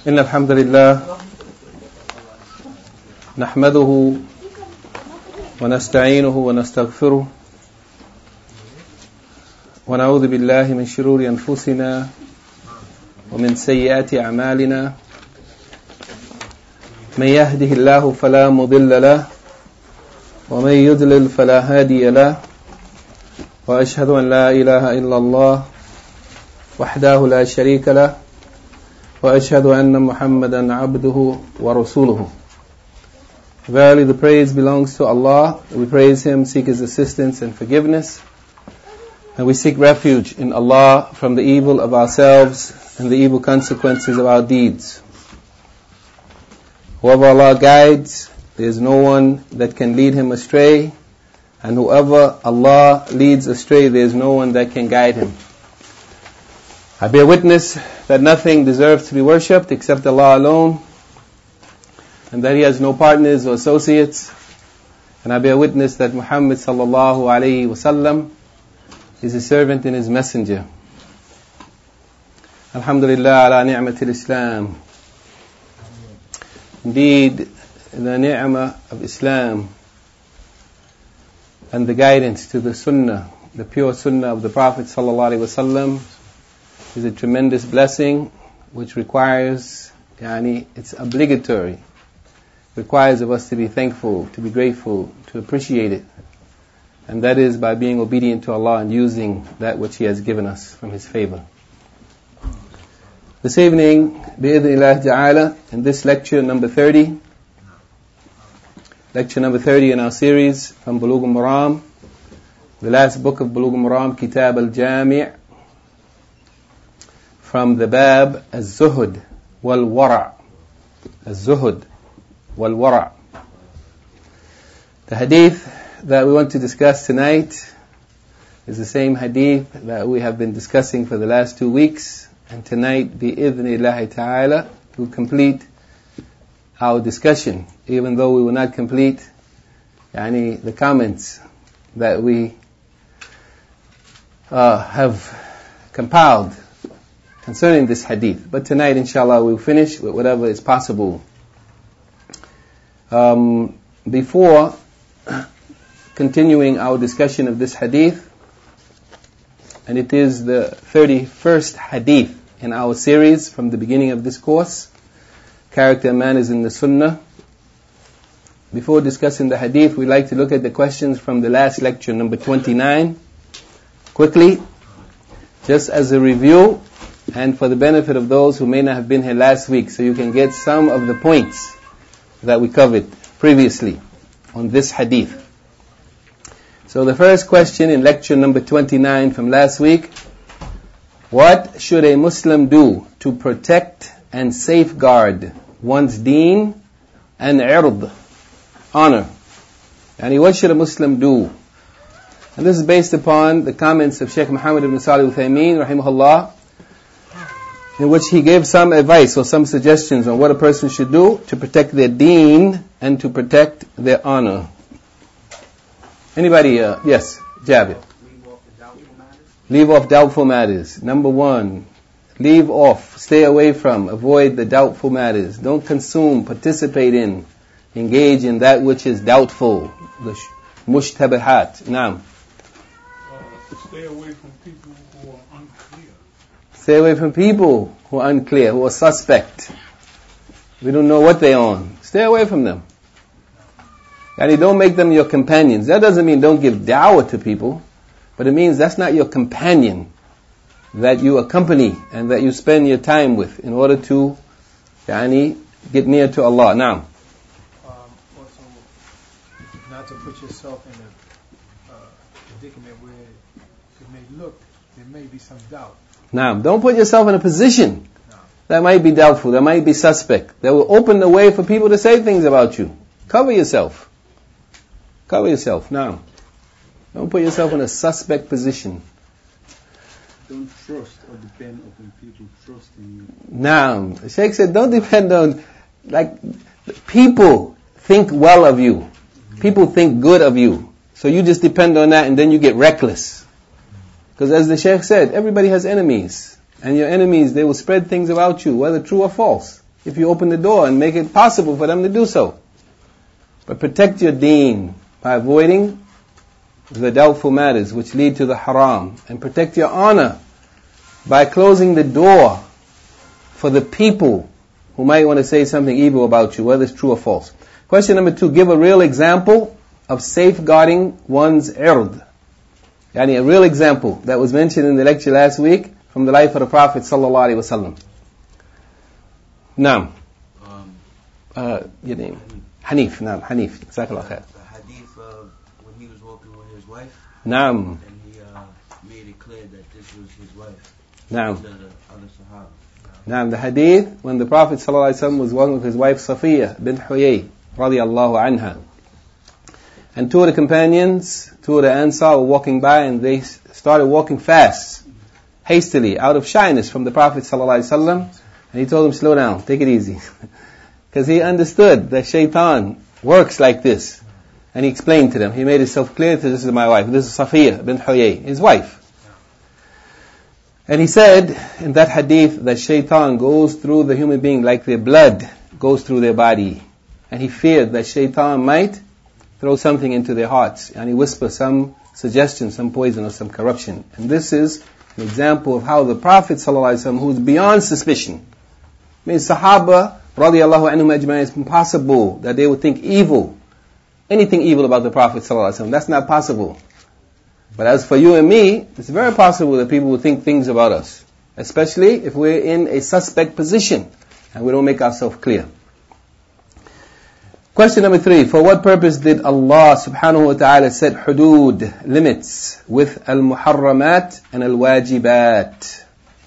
إن الحمد لله نحمده ونستعينه ونستغفره ونعوذ بالله من شرور أنفسنا ومن سيئات أعمالنا من يهده الله فلا مضل له ومن يضلل فلا هادي له وأشهد أن لا إله إلا الله وحده لا شريك له وأشهد أن محمدا عبده ورسوله. Verily the praise belongs to Allah. We praise Him, seek His assistance and forgiveness, and we seek refuge in Allah from the evil of ourselves and the evil consequences of our deeds. Whoever Allah guides, there is no one that can lead him astray, and whoever Allah leads astray, there is no one that can guide him. I bear witness that nothing deserves to be worshipped except Allah alone, and that He has no partners or associates. And I bear witness that Muhammad sallallahu alayhi wasallam is His servant and His messenger. Alhamdulillah ala ni'matil Islam. Indeed, the ni'mah of Islam and the guidance to the sunnah, the pure sunnah of the Prophet sallallahu alayhi wasallam, is a tremendous blessing which requires, it's obligatory, requires of us to be thankful, to be grateful, to appreciate it. And that is by being obedient to Allah and using that which He has given us from His favor. This evening, bi'idhnillah ta'ala, in this lecture number 30 in our series from Bulugh al-Maram, the last book of Bulugh al-Maram, Kitab al-Jami', from the Bab al-Zuhud wal-Wara'. Al-Zuhud wal-Wara'. The hadith that we want to discuss tonight is the same hadith that we have been discussing for the last 2 weeks. And tonight, bi-idhnillahi ta'ala, we'll complete our discussion, even though we will not complete the comments that we have compiled concerning this hadith. But tonight, inshallah, we'll finish with whatever is possible. Before continuing our discussion of this hadith, and it is the 31st hadith in our series from the beginning of this course, Character and Manners in the Sunnah. Before discussing the hadith, we like to look at the questions from the last lecture, number 29, quickly, just as a review, and for the benefit of those who may not have been here last week, so you can get some of the points that we covered previously on this hadith. So the first question in lecture number 29 from last week: what should a Muslim do to protect and safeguard one's deen and ird, honor? And what should a Muslim do? And this is based upon the comments of Shaykh Muhammad ibn Salih al-Uthaymeen rahimahullah, in which he gave some advice or some suggestions on what a person should do to protect their deen and to protect their honor. Anybody? Yes, Jabir. Leave off doubtful matters. Number 1, leave off, stay away from, avoid the doubtful matters. Don't consume, participate in, engage in that which is doubtful. The mushtabihat. Naam. Stay away from people who are unclear. Stay away from people who are unclear, who are suspect. We don't know what they're on. Stay away from them. And don't make them your companions. That doesn't mean don't give da'wah to people, but it means that's not your companion that you accompany and that you spend your time with in order to get near to Allah. Now, also, not to put yourself in a predicament where it may look, there may be some doubt. Now, don't put yourself in a position that might be doubtful, that might be suspect, that will open the way for people to say things about you. Cover yourself. Cover yourself. Now, don't put yourself in a suspect position. Don't trust or depend upon people trusting you. Now, the Shaykh said, don't depend on, people think well of you. People think good of you. So you just depend on that and then you get reckless. Because as the Shaykh said, everybody has enemies. And your enemies, they will spread things about you, whether true or false. if you open the door and make it possible for them to do so. But protect your deen by avoiding the doubtful matters which lead to the haram. And protect your honor by closing the door for the people who might want to say something evil about you, whether it's true or false. Question number 2, give a real example of safeguarding one's ird. Yani a real example that was mentioned in the lecture last week from the life of the Prophet sallallahu alaihi wasallam. Naam. Your name? Hanif. Naam, Hanif. Jazakallah khair. The hadith of when he was walking with his wife. Naam. And he made it clear that this was his wife. Naam. Instead of the other Sahaba. Naam, the hadith when the Prophet sallallahu alaihi wasallam was walking with his wife Safiya bint Huyay radiyallahu anha. And two of the companions, two of the Ansar were walking by and they started walking fast, hastily, out of shyness from the Prophet ﷺ. And he told them, slow down, take it easy. Because he understood that shaitan works like this. And he explained to them, he made himself clear to this is my wife, this is Safiya bint Huyay, his wife. And he said in that hadith that shaitan goes through the human being like their blood goes through their body. And he feared that shaitan might throw something into their hearts, and he whisper some suggestion, some poison or some corruption. And this is an example of how the Prophet ﷺ, who is beyond suspicion, Sahaba radiallahu anhum ajma'in, it's impossible that they would think evil, anything evil about the Prophet ﷺ. That's not possible. But as for you and me, it's very possible that people will think things about us, especially if we're in a suspect position and we don't make ourselves clear. Question number 3. For what purpose did Allah subhanahu wa ta'ala set hudud, limits, with al-muharramat and al-wajibat?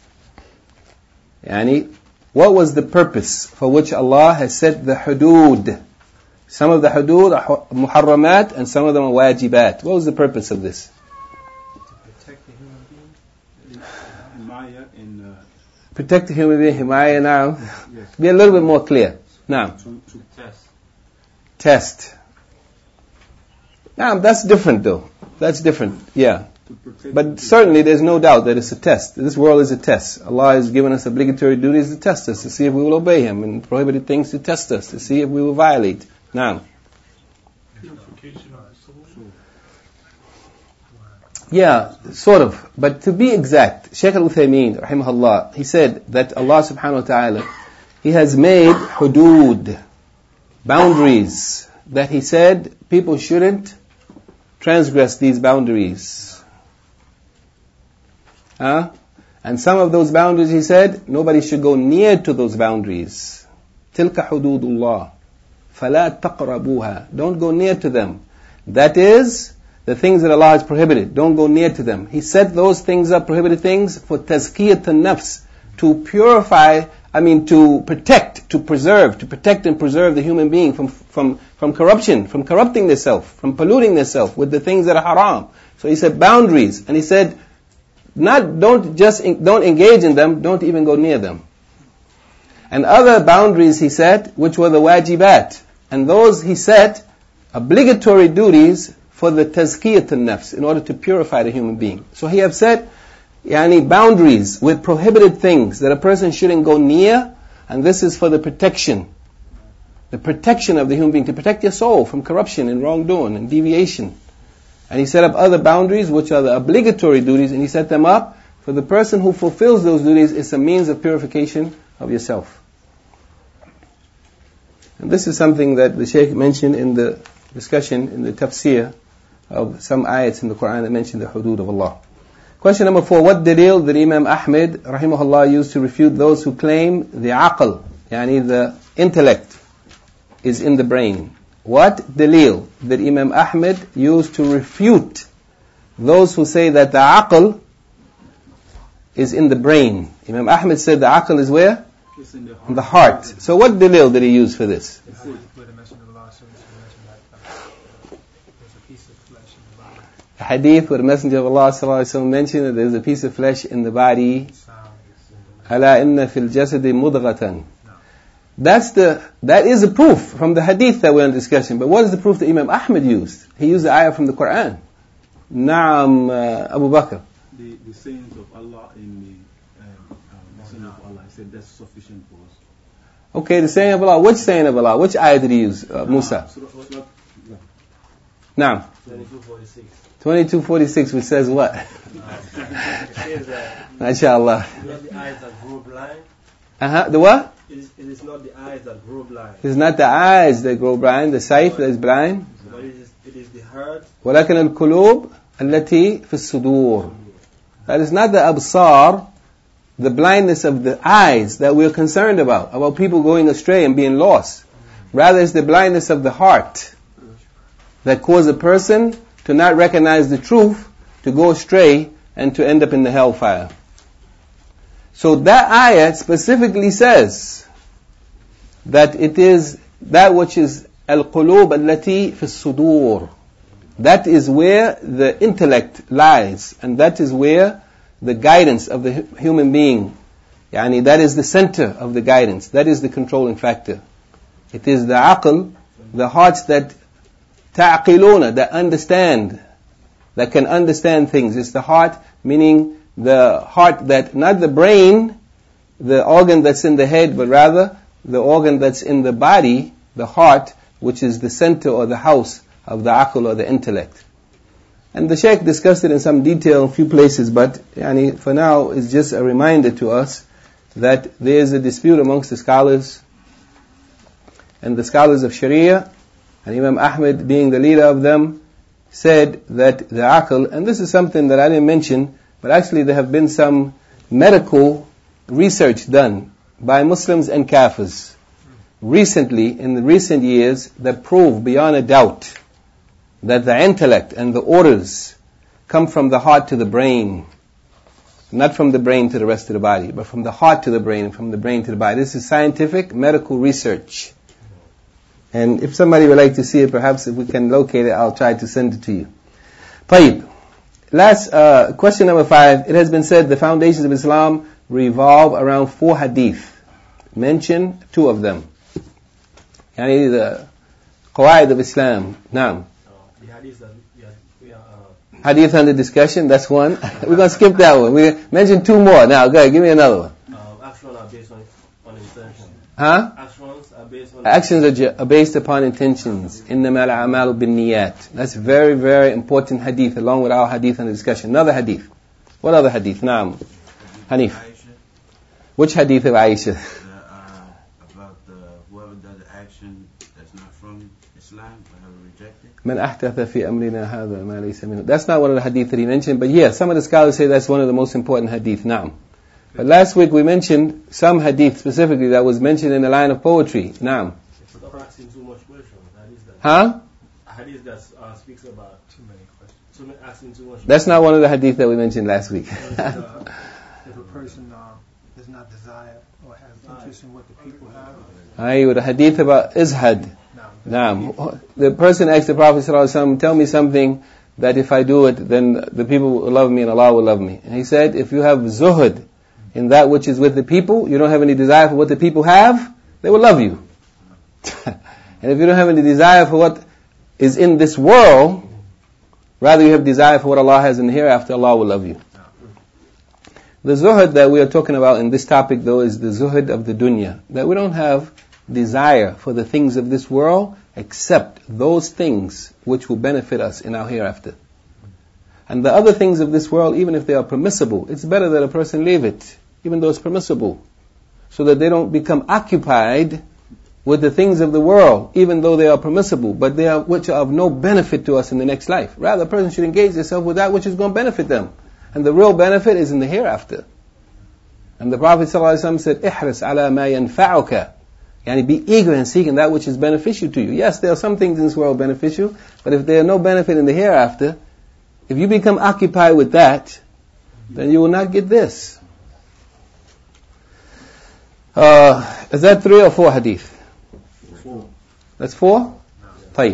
Yani, what was the purpose for which Allah has set the hudud? Some of the hudud are muharramat and some of them are wajibat. What was the purpose of this? To protect the human being. Himaya and Protect the human being, himaya now. yes. Be a little bit more clear. Now. To test. Test. Now, that's different though. That's different, yeah. But certainly there's no doubt that it's a test. This world is a test. Allah has given us obligatory duties to test us, to see if we will obey Him, and prohibited things to test us, to see if we will violate. Now. Purification of the soul. Yeah, sort of. But to be exact, Shaykh al-Uthaymeen, rahimahullah, he said that Allah subhanahu wa ta'ala, He has made hudud, boundaries, that He said people shouldn't transgress these boundaries. And some of those boundaries, He said, nobody should go near to those boundaries. Tilka hududullah, fala taqrabuha. Don't go near to them. That is, the things that Allah has prohibited. Don't go near to them. He set those things up, prohibited things, for tazkiyat an-nafs, to purify, to protect, to preserve, to protect and preserve the human being from corruption, from corrupting themselves, from polluting themselves with the things that are haram. So He said boundaries, and He said, don't engage in them, don't even go near them. And other boundaries He set, which were the wajibat, and those He set obligatory duties for the tazkiyat an-nafs, in order to purify the human being. So He have set boundaries with prohibited things that a person shouldn't go near, and this is for the protection of the human being, to protect your soul from corruption and wrongdoing and deviation. And He set up other boundaries which are the obligatory duties, and He set them up for the person who fulfills those duties. It's a means of purification of yourself. And this is something that the Shaykh mentioned in the discussion in the tafsir of some ayats in the Quran that mention the hudud of Allah. Question number 4. What dalil did Imam Ahmed rahimahullah use to refute those who claim the aql, the intellect, is in the brain? What dalil did Imam Ahmed use to refute those who say that the aql is in the brain? Imam Ahmed said the aql is where? It's in the heart. In the heart. So what dalil did he use for this? Where the Messenger of Allah mentioned that there's a piece of flesh in the body. A hadith where the Messenger of Allah mentioned that there's a piece of flesh in the body. أَلَا إِنَّ فِي الْجَسَدِ مُضْغَةً. That is a proof from the hadith that we're in discussion. But what is the proof that Imam Ahmed used? He used the ayah from the Quran. Naam, Abu Bakr. The sayings of Allah in the Messenger of Allah, He said that's sufficient for us. Okay, the saying of Allah. Which saying of Allah? Which ayah did he use, Musa? Now, 22:46. 22:46, which says what? It says that MashaAllah. not the eyes that grow blind. The what? It is not the eyes that grow blind. It's not the eyes that grow blind, the sight that is blind. But it is the heart. ولكن القلوب التي في الصدور. That is not the absar, the blindness of the eyes that we're concerned about people going astray and being lost. Rather, it's the blindness of the heart that causes a person to not recognize the truth, to go astray, and to end up in the hellfire. So that ayat specifically says that it is that which is al-qulub allati fi sudur. That is where the intellect lies, and that is where the guidance of the human being, that is the center of the guidance, that is the controlling factor. It is the aql, the hearts that ta'qiluna, that understand, that can understand things. It's the heart, meaning the heart that, not the brain, the organ that's in the head, but rather the organ that's in the body, the heart, which is the center or the house of the aql or the intellect. And the Shaykh discussed it in some detail in a few places, but for now it's just a reminder to us that there is a dispute amongst the scholars, and the scholars of Sharia, and Imam Ahmed being the leader of them, said that the aql, and this is something that I didn't mention, but actually there have been some medical research done by Muslims and Kafirs recently, in the recent years, that prove beyond a doubt that the intellect and the orders come from the heart to the brain. Not from the brain to the rest of the body, but from the heart to the brain and from the brain to the body. This is scientific medical research. And if somebody would like to see it, perhaps if we can locate it, I'll try to send it to you. طيب. Last, question number 5. It has been said the foundations of Islam revolve around 4 hadith. Mention 2 of them. The qawaid of Islam. Naam. The hadith that we are Hadith under discussion, that's one. We're going to skip that one. We mentioned 2 more. Now, go ahead, give me another one. actions are based on intention. Huh? Actions are based on Actions are based upon intentions. إِنَّمَا الْأَعْمَالُ بِالنِّيَّاتِ. That's very, very important hadith, along with our hadith under discussion. Another hadith. What other hadith? Naam. Hanif. Which hadith of Aisha? About whoever does an action that's not from Islam, whoever rejected. مَنْ أَحْدَثَ فِي أَمْرِنَا هَذَا مَا لَيْسَ مِنْهُ. That's not one of the hadith that he mentioned, but yeah, some of the scholars say that's one of the most important hadith. Naam. But last week we mentioned some hadith specifically that was mentioned in the line of poetry. Naam. Stop asking too much questions. Huh? A hadith that speaks about Too many questions. asking too much. That's not one of the hadith that we mentioned last week. If a person does not desire or have interest in what the people have, Aye, the hadith about izhad. Naam. The person asked the Prophet ﷺ, tell me something that if I do it, then the people will love me and Allah will love me. And he said, if you have zuhud in that which is with the people, you don't have any desire for what the people have, they will love you. And if you don't have any desire for what is in this world, rather you have desire for what Allah has in the hereafter, Allah will love you. The zuhud that we are talking about in this topic, though, is the zuhud of the dunya. That we don't have desire for the things of this world except those things which will benefit us in our hereafter. And the other things of this world, even if they are permissible, it's better that a person leave it, even though it's permissible, so that they don't become occupied with the things of the world, even though they are permissible, but they are which are of no benefit to us in the next life. Rather, a person should engage himself with that which is going to benefit them. And the real benefit is in the hereafter. And the Prophet ﷺ said, "Ihris ala ma yanfa'uka." Yani be eager in seeking that which is beneficial to you. Yes, there are some things in this world beneficial, but if there are no benefit in the hereafter, if you become occupied with that, then you will not get this. Is that 3 or 4 hadith? 4. That's 4? طيب.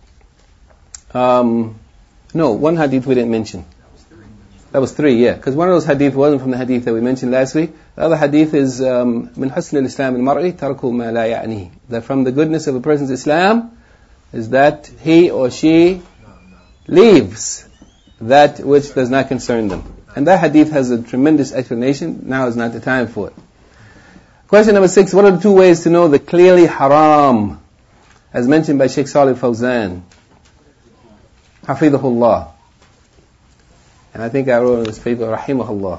No, one hadith we didn't mention. That was 3, yeah. Because one of those hadith wasn't from the hadith that we mentioned last week. The other hadith is من حسن الإسلام المرء ترك ما لا يعنيه. That from the goodness of a person's Islam is that he or she leaves that which does not concern them. And that hadith has a tremendous explanation. Now is not the time for it. Question number 6. What are the two ways to know the clearly haram? As mentioned by Sheikh Salih Fawzan. Hafidhahullah. And I think I wrote in this paper, Rahimahullah.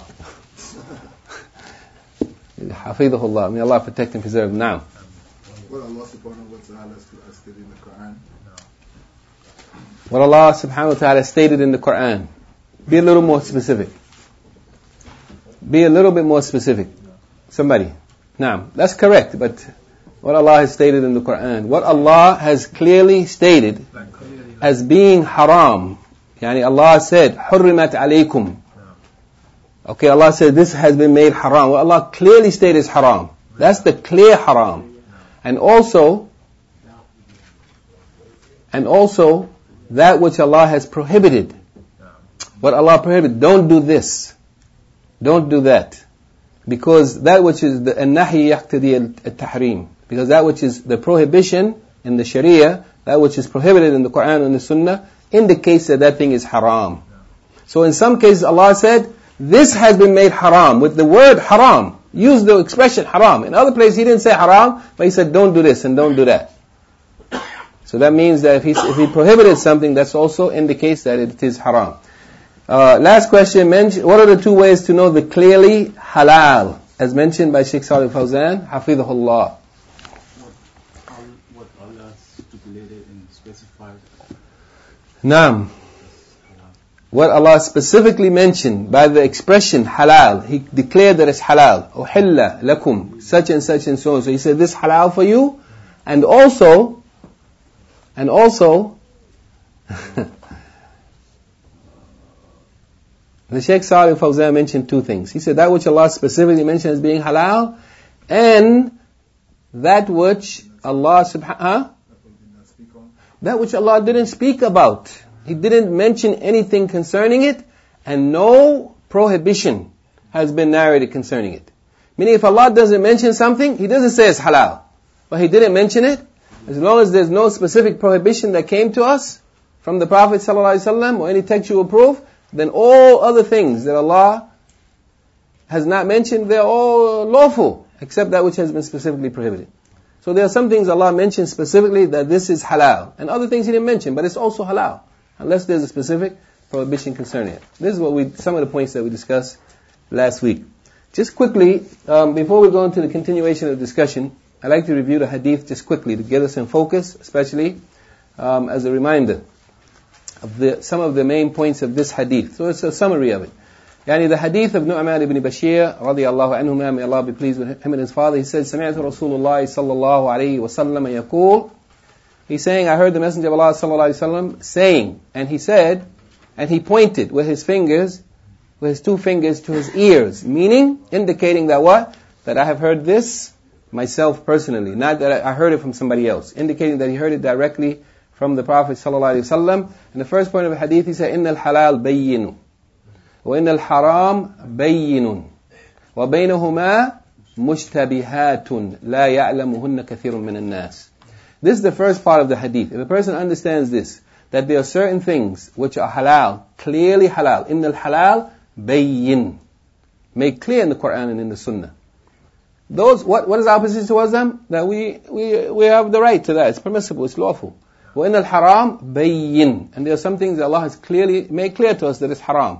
Hafidhahullah. May Allah protect and preserve. Now. What Allah subhanahu wa ta'ala stated in the Quran? What Allah subhanahu wa ta'ala stated in the Quran. Be a little more specific. Be a little bit more specific. Somebody. Now, that's correct, but what Allah has stated in the Quran, what Allah has clearly stated as being haram. Yani Allah said, حُرِّمَتْ عَلَيْكُمْ. Okay, Allah said this has been made haram. What Allah clearly stated is haram. That's the clear haram. And also, that which Allah has prohibited. What Allah prohibited, don't do this. Don't do that. Because that which is the nahi yaqtadi al-tahrim. Because that which is the prohibition in the Sharia, that which is prohibited in the Quran and the Sunnah, indicates that that thing is haram. So in some cases Allah said, this has been made haram, with the word haram. Use the expression haram. In other places He didn't say haram, but He said don't do this and don't do that. So that means that if He prohibited something, that also indicates that it is haram. Last question, what are the two ways to know the clearly halal? As mentioned by Sheikh Salih Fawzan, Hafidhahullah. What Allah stipulated and specified. Naam. What Allah specifically mentioned by the expression halal, He declared that it's halal. Uhilla lakum, such and such and so on. So He said this halal for you, and also, the Shaykh Salih Fawzan mentioned two things. He said that which Allah specifically mentioned as being halal, and that which Allah that which Allah didn't speak about. He didn't mention anything concerning it, and no prohibition has been narrated concerning it. Meaning if Allah doesn't mention something, He doesn't say it's halal. But He didn't mention it, as long as there's no specific prohibition that came to us from the Prophet ﷺ or any textual proof, then all other things that Allah has not mentioned, they're all lawful, except that which has been specifically prohibited. So there are some things Allah mentioned specifically that this is halal, and other things He didn't mention, but it's also halal, unless there's a specific prohibition concerning it. This is some of the points that we discussed last week. Just quickly, before we go into the continuation of the discussion, I'd like to review the hadith just quickly to get us in focus, especially as a reminder of some of the main points of this hadith. So it's a summary of it. Yani the hadith of Nu'man ibn Bashir radiyallahu anhu, may Allah be pleased with him and his father, he said, سمعت رسول الله صلى الله عليه وسلم يقول, he's saying, I heard the Messenger of Allah sallallahu alaihi wasallam saying, and he said, and he pointed with his two fingers to his ears, meaning, indicating that what? That I have heard this myself personally, not that I heard it from somebody else, indicating that he heard it directly from the Prophet sallallahu alaihi wasallam. And the first point of the hadith, he said, إِنَّ الْحَلَالَ بَيِّنٌ وَإِنَّ الْحَرَامَ بَيِّنٌ وَبَيْنَهُمَا مُشْتَبِهَاتٌ لَا يَعْلَمُهُنَّ كَثِيرٌ مِنَ النَّاسِ. This is the first part of the hadith. If a person understands this, that there are certain things which are halal, clearly halal, إِنَّ الْحَلَالَ بَيِّنٌ, made clear in the Quran and in the Sunnah. Those, what is our position towards them? That we have the right to that. It's permissible, it's lawful. وَإِنَّ الْحَرَامَ بَيِّنٌ, and there are some things that Allah has clearly made clear to us that it's haram.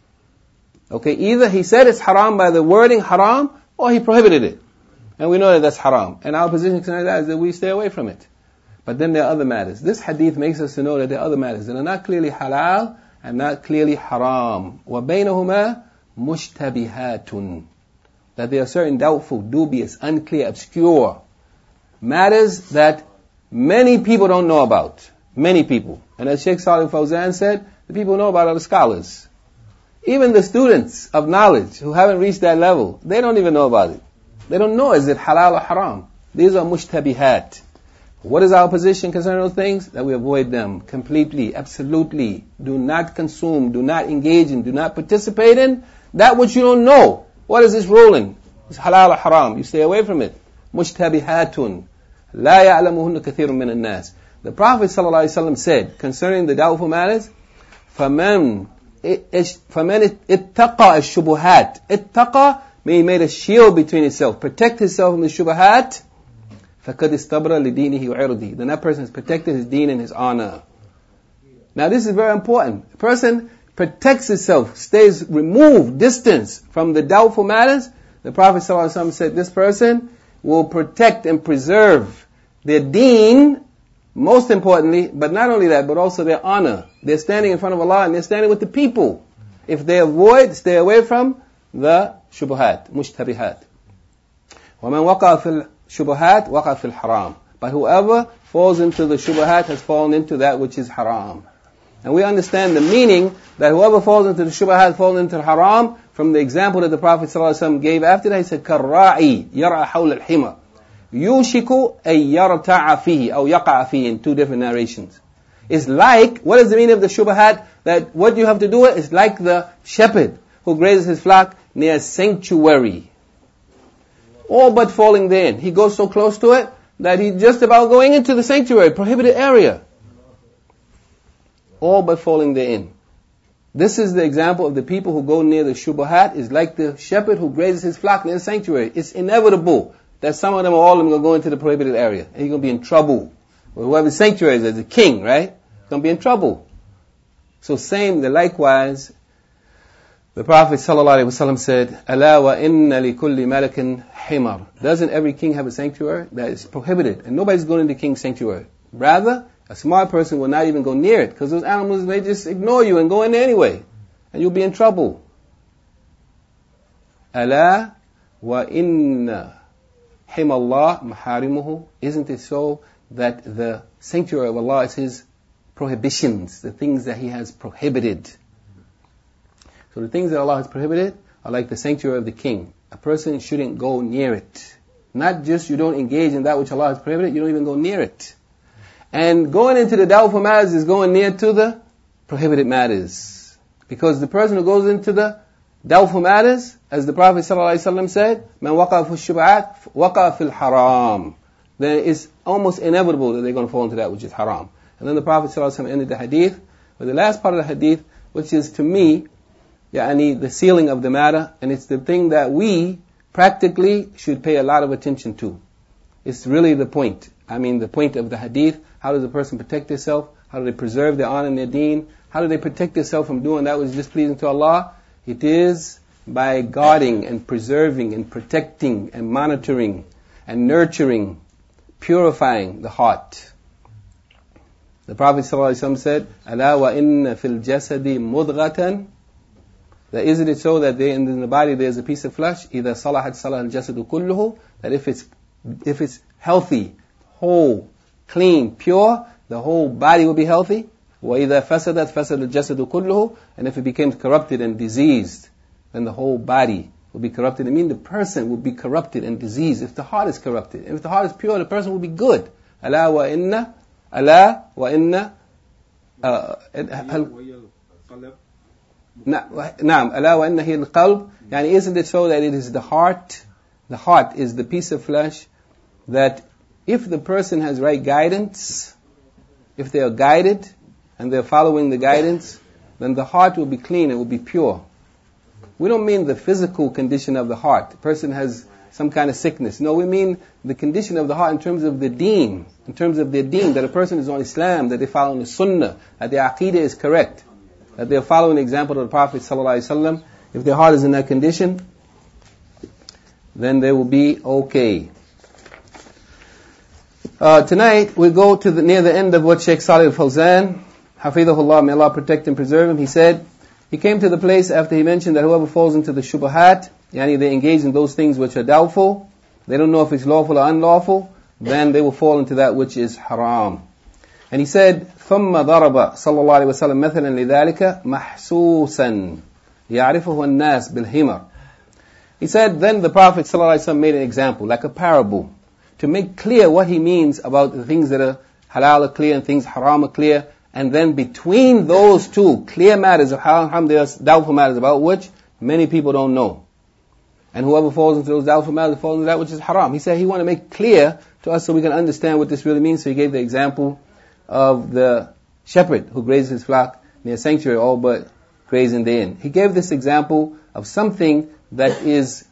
Okay, either He said it's haram by the wording haram, or He prohibited it. And we know that that's haram. And our position concerning that is that we stay away from it. But then there are other matters. This hadith makes us to know that there are other matters that are not clearly halal and not clearly haram. وَبَيْنَهُمَا مُشْتَبِهَاتٌ, that there are certain doubtful, dubious, unclear, obscure matters that many people don't know about. Many people. And as Sheikh Salih Fawzan said, the people who know about are the scholars. Even the students of knowledge who haven't reached that level, they don't even know about it. They don't know, is it halal or haram? These are mushtabihat. What is our position concerning those things? That we avoid them completely, absolutely. Do not consume, do not engage in, do not participate in that which you don't know. What is this ruling? It's halal or haram. You stay away from it. Mushtabihatun. La ya'lamuhunna kathirun min al-nas. The Prophet ﷺ said concerning the doubtful matters, فَمَنْ اتَّقَى الشُّبُهَاتِ. Ittaqa He made a shield between himself, protect himself from the shubahat. فَقَدْ اسْتَبْرَ لِدِينِهِ وَعِرْضِهِ. Then that person has protected his deen and his honor. Now this is very important. A person protects himself, stays removed, distance from the doubtful matters. The Prophet ﷺ said this person will protect and preserve their deen, most importantly, but not only that, but also their honor. They're standing in front of Allah and they're standing with the people. If they stay away from the shubuhat, mushtabihat. وَمَنْ وَقَعَ فِي الشُّبُهَاتِ وَقَعَ فِي الْحَرَامِ. But whoever falls into the shubuhat has fallen into that which is haram. And we understand the meaning that whoever falls into the shubahat falls into the haram from the example that the Prophet ﷺ gave after that. He said, كَالرَّاعِي يَرْعَ حَوْلَ الْحِمَى يُوشِكُ أَن يَرْتَعَ فِيهِ أو يَقَعَ فِيهِ, in two different narrations. It's like, what is the meaning of the shubahat? That what you have to do is like the shepherd who grazes his flock near a sanctuary, all but falling therein. He goes so close to it that he's just about going into the sanctuary, prohibited area, all but falling therein. This is the example of the people who go near the shubahat, is like the shepherd who grazes his flock near the sanctuary. It's inevitable that some of them or all of them are going to go into the prohibited area, and you're going to be in trouble. Or whoever the sanctuary is, as a king, right? He's going to be in trouble. So likewise, the Prophet ﷺ said, أَلَا وَإِنَّ لِكُلِّ مَلَكٍ حِمَرٍ. Doesn't every king have a sanctuary? That is prohibited. And nobody's going into the king's sanctuary. Rather, a smart person will not even go near it, because those animals may just ignore you and go in there anyway. And you'll be in trouble. أَلَا وَإِنَّ حِمَ اللَّهِ مَحَارِمُهُ. Isn't it so that the sanctuary of Allah is His prohibitions, the things that He has prohibited? So the things that Allah has prohibited are like the sanctuary of the king. A person shouldn't go near it. Not just you don't engage in that which Allah has prohibited, you don't even go near it. And going into the doubtful matters is going near to the prohibited matters. Because the person who goes into the doubtful matters, as the Prophet ﷺ said, مَنْ وَقَعَ فِي الشُّبْعَاتِ وَقَعَ فِي الْحَرَامِ. Then it's almost inevitable that they're going to fall into that which is haram. And then the Prophet ﷺ ended the hadith with the last part of the hadith, which is to me, the sealing of the matter, and it's the thing that we practically should pay a lot of attention to. It's really the point. The point of the hadith. How does a person protect themselves? How do they preserve their honor and their deen? How do they protect themselves from doing that which is displeasing to Allah? It is by guarding and preserving and protecting and monitoring and nurturing, purifying the heart. The Prophet ﷺ said, أَلَا وَإِنَّ فِي الْجَسَدِ مُضْغَةً. That isn't it so that in the body there's a piece of flesh, إِذَا صَلَحَتْ صَلَحَ الْجَسَدُ كُلُّهُ. That if it's healthy, whole, clean, pure, the whole body will be healthy. وَإِذَا فَسَدَتْ فَسَدَ الْجَسَدُ كُلُّهُ. And if it becomes corrupted and diseased, then the whole body will be corrupted. The person will be corrupted and diseased if the heart is corrupted. And if the heart is pure, the person will be good. أَلَا وَإِنَّ نعم ألا وإن هي القلب. Isn't it so that it is the heart? The heart is the piece of flesh that if the person has right guidance, if they are guided and they are following the guidance, then the heart will be clean, it will be pure. We don't mean the physical condition of the heart. The person has some kind of sickness. No, we mean the condition of the heart in terms of the deen, in terms of their deen, that a person is on Islam, that they follow the sunnah, that their aqeedah is correct, that they are following the example of the Prophet ﷺ. If their heart is in that condition, then they will be okay. Tonight we go to near the end of what Shaykh Salih al-Fawzan, Hafidhahullah, may Allah protect and preserve him, he said, he came to the place after he mentioned that whoever falls into the shubahat, they engage in those things which are doubtful, they don't know if it's lawful or unlawful, then they will fall into that which is haram. And he said, ثم ضرب صلى الله عليه وسلم مثلا لذلك محسوسا يعرفه الناس بالهمر. He said, then the Prophet ﷺ made an example, like a parable, to make clear what he means about the things that are halal are clear and things haram are clear, and then between those two clear matters of halal and haram, there are doubtful matters about which many people don't know. And whoever falls into those doubtful matters falls into that which is haram. He said he wanted to make clear to us so we can understand what this really means, so he gave the example of the shepherd who grazes his flock near a sanctuary, all but grazing therein. He gave this example of something that is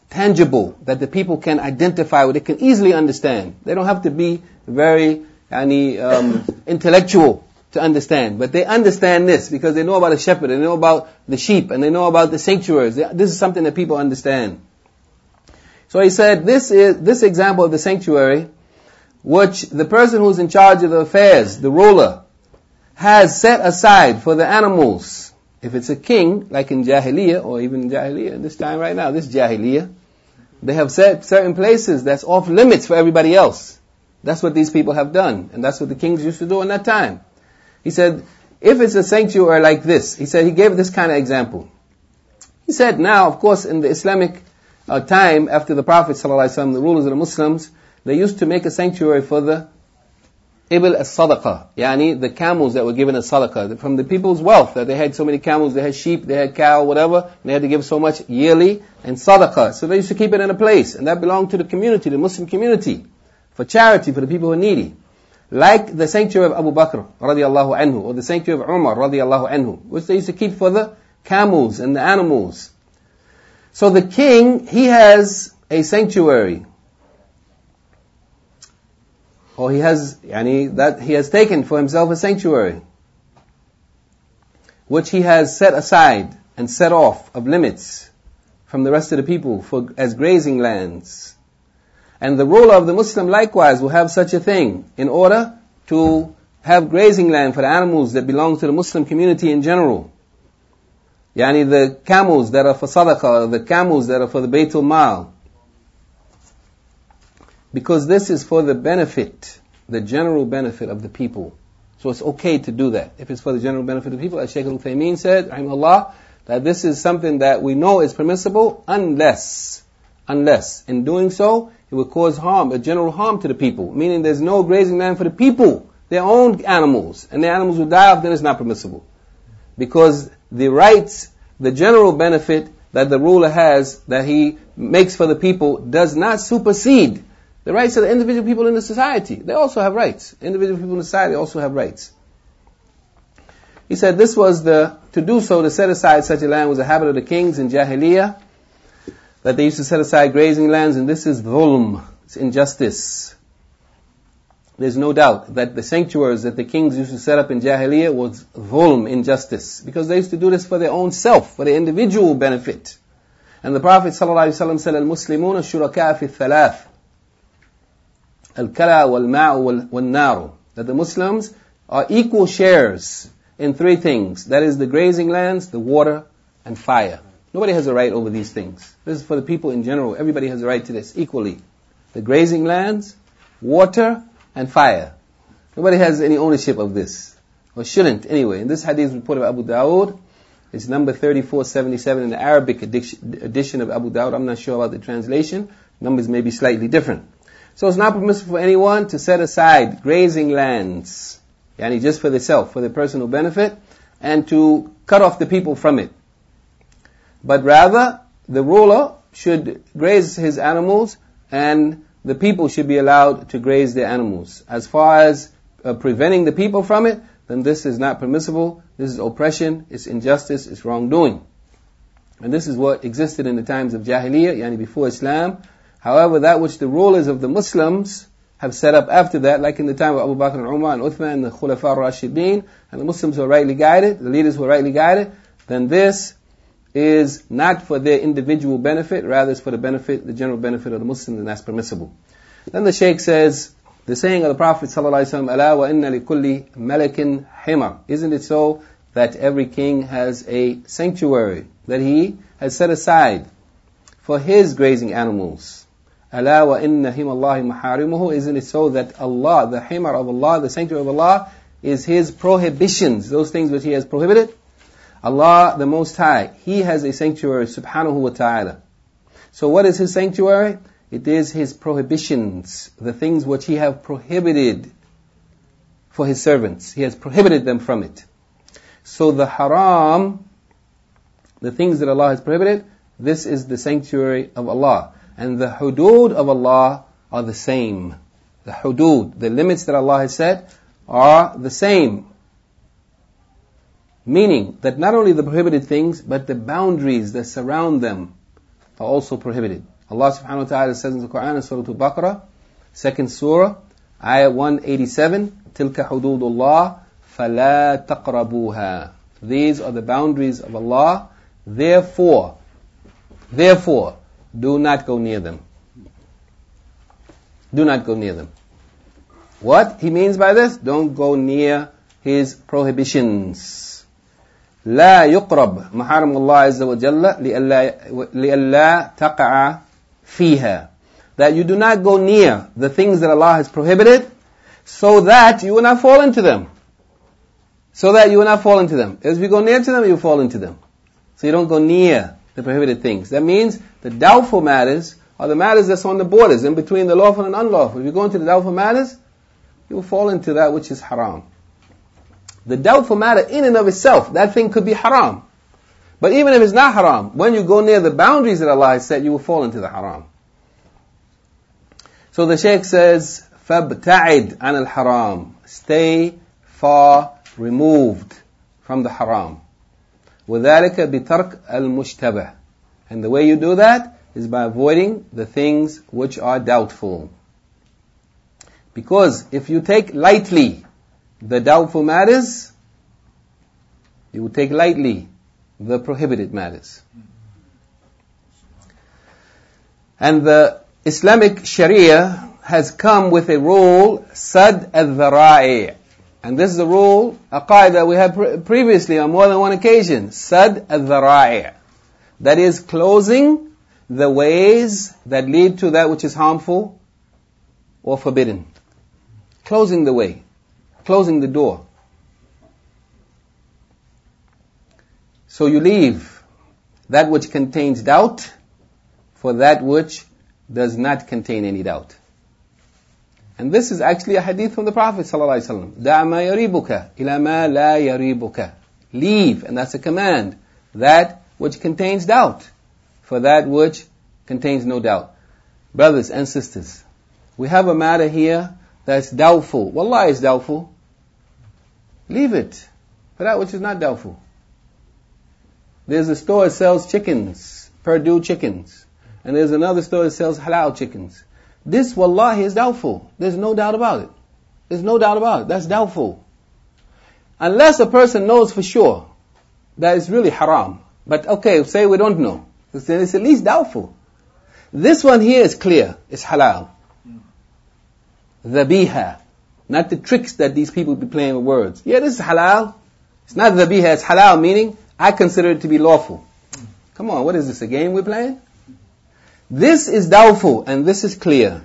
tangible, that the people can identify with, they can easily understand. They don't have to be very intellectual to understand, but they understand this because they know about a shepherd, they know about the sheep, and they know about the sanctuaries. This is something that people understand. So he said, this example of the sanctuary, which the person who's in charge of the affairs, the ruler, has set aside for the animals. If it's a king, like in Jahiliyyah, or even Jahiliyyah, this time right now, this Jahiliyyah, they have set certain places that's off limits for everybody else. That's what these people have done, and that's what the kings used to do in that time. He said, if it's a sanctuary like this, he said, he gave this kind of example. He said, now, of course, in the Islamic time, after the Prophet ﷺ, the rulers of the Muslims, they used to make a sanctuary for the Ibil as-Sadaqah, yani the camels that were given as Sadaqah, from the people's wealth, that they had so many camels, they had sheep, they had cow, whatever, and they had to give so much yearly, and Sadaqah. So they used to keep it in a place, and that belonged to the community, the Muslim community, for charity, for the people who are needy. Like the sanctuary of Abu Bakr radiallahu anhu, or the sanctuary of Umar radiallahu anhu, which they used to keep for the camels and the animals. So the king, he has a sanctuary, or he has taken for himself a sanctuary, which he has set aside and set off of limits from the rest of the people as grazing lands. And the ruler of the Muslim likewise will have such a thing in order to have grazing land for the animals that belong to the Muslim community in general. Yani the camels that are for sadaqah, the camels that are for the Baytul Mal. Because this is for the benefit, the general benefit of the people. So it's okay to do that. If it's for the general benefit of the people, as Shaykh al-Uthaymeen said, rahimahullah, that this is something that we know is permissible unless in doing so, it will cause harm, a general harm to the people. Meaning there's no grazing land for the people, their own animals, and the animals will die off, then it's not permissible. Because the rights, the general benefit that the ruler has, that he makes for the people, does not supersede the rights of the individual people in the society. They also have rights. Individual people in the society also have rights. He said this was to do so, to set aside such a land was a habit of the kings in Jahiliyyah, that they used to set aside grazing lands, and this is dhulm, it's injustice. There's no doubt that the sanctuaries that the kings used to set up in Jahiliyyah was dhulm, injustice, because they used to do this for their own self, for their individual benefit. And the Prophet ﷺ said, "Al-Muslimuna shuraka fi thalath, al-kala wal-ma'u wal-naru," that the Muslims are equal shares in three things. That is the grazing lands, the water, and fire. Nobody has a right over these things. This is for the people in general. Everybody has a right to this equally. The grazing lands, water, and fire. Nobody has any ownership of this. Or shouldn't, anyway. In this hadith reported by Abu Dawud, it's number 3477 in the Arabic edition of Abu Dawud. I'm not sure about the translation. Numbers may be slightly different. So it's not permissible for anyone to set aside grazing lands, yani just for themselves, for their personal benefit, and to cut off the people from it. But rather, the ruler should graze his animals, and the people should be allowed to graze their animals. As far as preventing the people from it, then this is not permissible. This is oppression, it's injustice, it's wrongdoing. And this is what existed in the times of Jahiliyyah, yani before Islam. However, that which the rulers of the Muslims have set up after that, like in the time of Abu Bakr and Umar and Uthman and the Khulafa al-Rashideen, and the Muslims who are rightly guided, the leaders who are rightly guided, then this is not for their individual benefit, rather it's for the benefit, the general benefit of the Muslims, and that's permissible. Then the Shaykh says, the saying of the Prophet ﷺ, "Ala wa inna li kulli malakin himar." Isn't it so that every king has a sanctuary that he has set aside for his grazing animals? Ala wa inna himallahi maharimuhu. Isn't it so that Allah, the himar of Allah, the sanctuary of Allah, is His prohibitions, those things which He has prohibited? Allah, the Most High, He has a sanctuary, subhanahu wa ta'ala. So what is His sanctuary? It is His prohibitions, the things which He have prohibited for His servants. He has prohibited them from it. So the haram, the things that Allah has prohibited, this is the sanctuary of Allah. And the hudud of Allah are the same. The hudud, the limits that Allah has set, are the same. Meaning that not only the prohibited things, but the boundaries that surround them are also prohibited. Allah subhanahu wa ta'ala says in the Quran in Surah Al-Baqarah, second surah, ayah 187, تِلْكَ حُدُودُ اللَّهِ فَلَا تَقْرَبُوهَا. These are the boundaries of Allah, therefore, do not go near them. Do not go near them. What he means by this? Don't go near his prohibitions. لا يقرب محارم الله عز وجل لئلا تقع فيها. That you do not go near the things that Allah has prohibited, so that you will not fall into them. So that you will not fall into them. As you go near to them, you fall into them. So you don't go near the prohibited things. That means the doubtful matters are the matters that's on the borders, in between the lawful and unlawful. If you go into the doubtful matters, you will fall into that which is haram. The doubtful matter in and of itself, that thing could be haram. But even if it's not haram, when you go near the boundaries that Allah has set, you will fall into the haram. So the Shaykh says, فَابْتَعِدْ عَنَ الْحَرَامِ. Stay far removed from the haram. وَذَلِكَ بِتَرْكِ الْمُشْتَبَهِ. And the way you do that is by avoiding the things which are doubtful. Because if you take lightly the doubtful matters, you will take lightly the prohibited matters. And the Islamic Sharia has come with a rule, Sad al-Dhara'i. And this is a rule, a qaida we had previously on more than one occasion. Sad al-Dhara'i. That is closing the ways that lead to that which is harmful or forbidden. Closing the way. Closing the door. So you leave that which contains doubt for that which does not contain any doubt. And this is actually a hadith from the Prophet ﷺ. دَعَ مَا يَرِيبُكَ إِلَى مَا لَا يَرِيبُكَ. Leave, and that's a command, that which contains doubt for that which contains no doubt. Brothers and sisters, we have a matter here that's doubtful. Wallah is doubtful. Leave it for that which is not doubtful. There's a store that sells chickens, Purdue chickens. And there's another store that sells halal chickens. This, wallahi, is doubtful. There's no doubt about it. There's no doubt about it. That's doubtful. Unless a person knows for sure that it's really haram. But okay, say we don't know. Then it's at least doubtful. This one here is clear. It's halal. Dhabiha. Not the tricks that these people be playing with words. Yeah, this is halal. It's not dhabiha, it's halal, meaning I consider it to be lawful. Come on, what is this, a game we're playing? This is doubtful, and this is clear.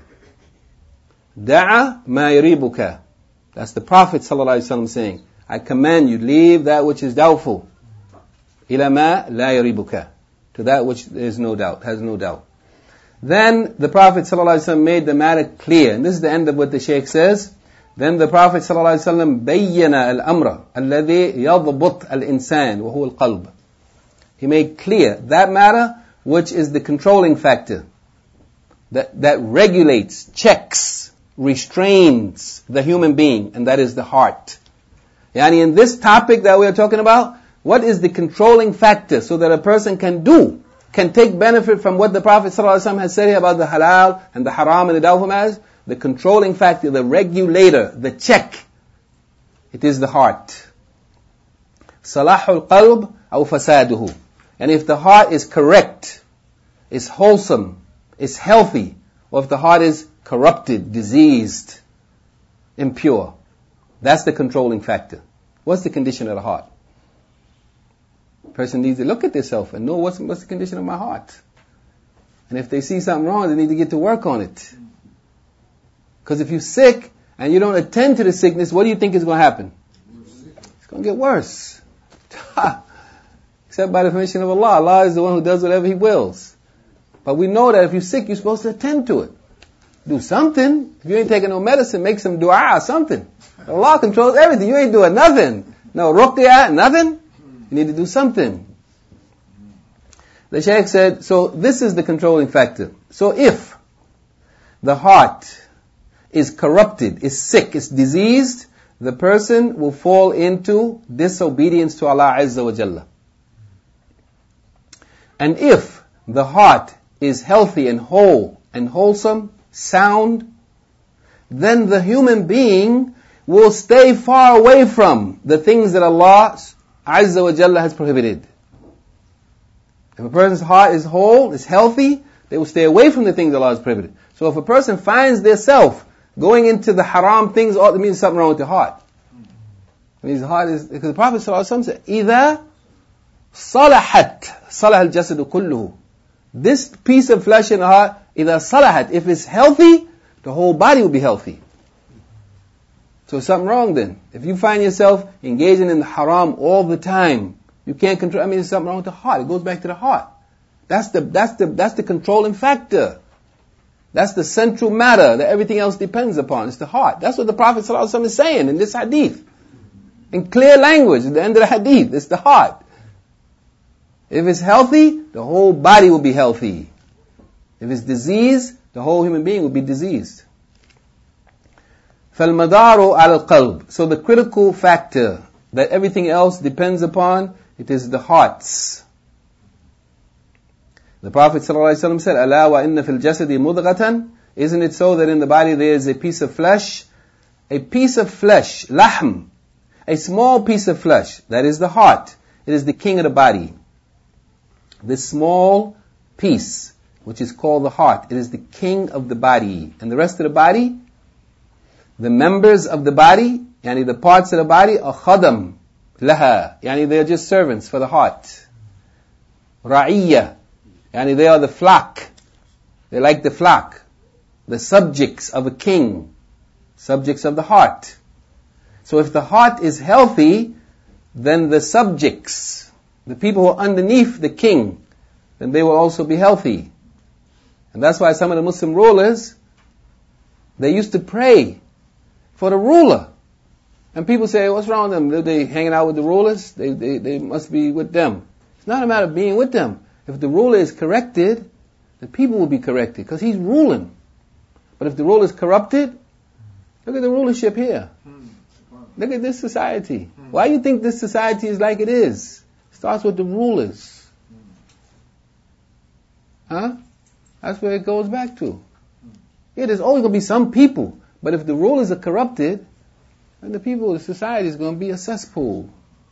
Da'a ma yaribuka. That's the Prophet ﷺ saying, I command you, leave that which is doubtful. Ila ma la yaribuka. To that which is no doubt, has no doubt. Then the Prophet ﷺ made the matter clear. And this is the end of what the Shaykh says. Then the Prophet ﷺ bayyana al-amra alladhi yadbut al-insan wa huwa al-qalb. He made clear that matter which is the controlling factor that regulates, checks, restrains the human being, and that is the heart. Yani in this topic that we are talking about, what is the controlling factor so that a person can take benefit from what the Prophet ﷺ has said here about the halal and the haram and the doubtful matters? The controlling factor, the regulator, the check, it is the heart. Salahul qalb aw fasaduhu. And if the heart is correct, is wholesome, is healthy, or if the heart is corrupted, diseased, impure, that's the controlling factor. What's the condition of the heart? A person needs to look at themselves and know what's the condition of my heart. And if they see something wrong, they need to get to work on it. Because if you're sick and you don't attend to the sickness, what do you think is going to happen? It's going to get worse. Except by the permission of Allah. Allah is the one who does whatever He wills. But we know that if you're sick, you're supposed to attend to it. Do something. If you ain't taking no medicine, make some dua, something. Allah controls everything. You ain't doing nothing. No ruqyah, nothing. You need to do something. The Shaykh said, so this is the controlling factor. So if the heart is corrupted, is sick, is diseased, the person will fall into disobedience to Allah Azza wa Jalla. And if the heart is healthy and whole and wholesome, sound, then the human being will stay far away from the things that Allah Azza wa Jalla has prohibited. If a person's heart is whole, is healthy, they will stay away from the things Allah has prohibited. So if a person finds their self going into the haram things, it means something wrong with the heart. It means the heart is, because the Prophet ﷺ said, إِذَا صَلَحَتْ صَلَحَ الْجَسَدُ كُلُّهُ. This piece of flesh in the heart, إِذَا صَلَحَتْ, if it's healthy, the whole body will be healthy. So something wrong then. If you find yourself engaging in the haram all the time, you can't control, there's something wrong with the heart. It goes back to the heart. That's the controlling factor. That's the central matter that everything else depends upon. It's the heart. That's what the Prophet ﷺ is saying in this hadith. In clear language, at the end of the hadith, it's the heart. If it's healthy, the whole body will be healthy. If it's diseased, the whole human being will be diseased. فَالْمَدَارُ عَلَى الْقَلْبِ. So the critical factor that everything else depends upon, it is the hearts. The Prophet ﷺ said, أَلَا وَإِنَّ فِي الْجَسَدِ مُضْغَةً. Isn't it so that in the body there is a piece of flesh? A piece of flesh, lahm. A small piece of flesh, that is the heart. It is the king of the body. This small piece, which is called the heart, it is the king of the body. And the rest of the body, the members of the body, yani the parts of the body, are khadam laha, yani they are just servants for the heart. Ra'iyya, yani they are the flock. They're like the flock, the subjects of a king, subjects of the heart. So if the heart is healthy, then the subjects, the people who are underneath the king, then they will also be healthy. And that's why some of the Muslim rulers, they used to pray for the ruler. And people say, what's wrong with them? Are they hanging out with the rulers? They must be with them. It's not a matter of being with them. If the ruler is corrected, the people will be corrected because he's ruling. But if the ruler is corrupted, look at the rulership here. Look at this society. Why do you think this society is like it is? It starts with the rulers. Huh? That's where it goes back to. Yeah, there's always going to be some people. But if the rulers are corrupted, then the people, the society is going to be a cesspool.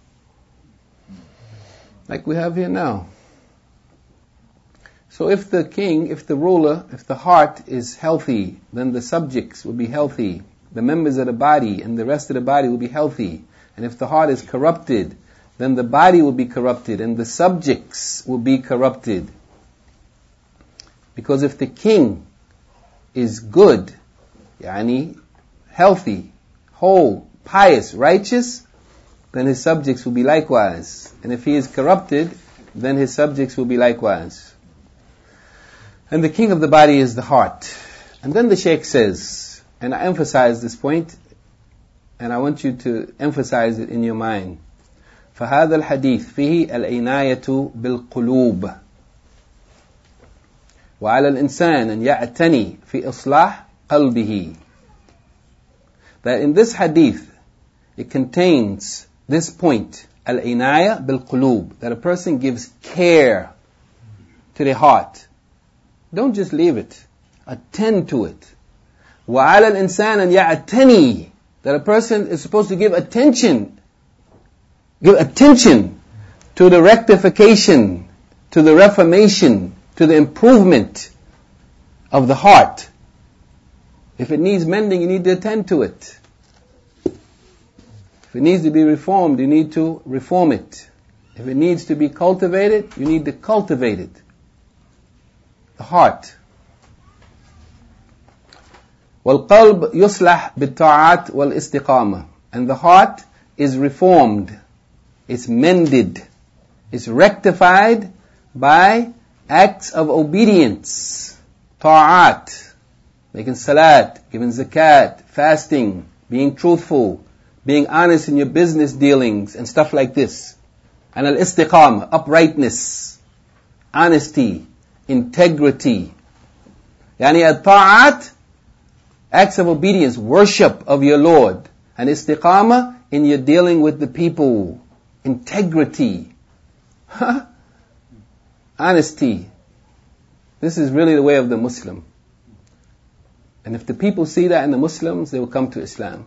Like we have here now. So if the king, if the ruler, if the heart is healthy, then the subjects will be healthy. The members of the body and the rest of the body will be healthy. And if the heart is corrupted, then the body will be corrupted and the subjects will be corrupted. Because if the king is good, yani healthy, whole, pious, righteous, then his subjects will be likewise. And if he is corrupted, then his subjects will be likewise. And the king of the body is the heart. And then the Shaykh says, and I emphasize this point, and I want you to emphasize it in your mind. فهذا الحديث فيه العناية بالقلوب وعلى الإنسان أن يعتني في إصلاح قلبه. That in this hadith, it contains this point, العناية بالقلوب, that a person gives care to their heart. Don't just leave it. Attend to it. وَعَلَى الْإِنسَانِ أَنْ يَعْتَنِي, that a person is supposed to give attention to the rectification, to the reformation, to the improvement of the heart. If it needs mending, you need to attend to it. If it needs to be reformed, you need to reform it. If it needs to be cultivated, you need to cultivate it. The heart. وَالْقَلْبُ يُصْلَحْ بِالطَّاعَاتِ وَالْإِسْتِقَامَةِ. And the heart is reformed, it's mended, it's rectified by acts of obedience. Ta'at, making salat, giving zakat, fasting, being truthful, being honest in your business dealings and stuff like this. And al-istiqamah, uprightness, honesty, integrity. Yani al-ta'at, acts of obedience, worship of your Lord. And istiqamah, in your dealing with the people. Integrity. Honesty. This is really the way of the Muslim. And if the people see that in the Muslims, they will come to Islam.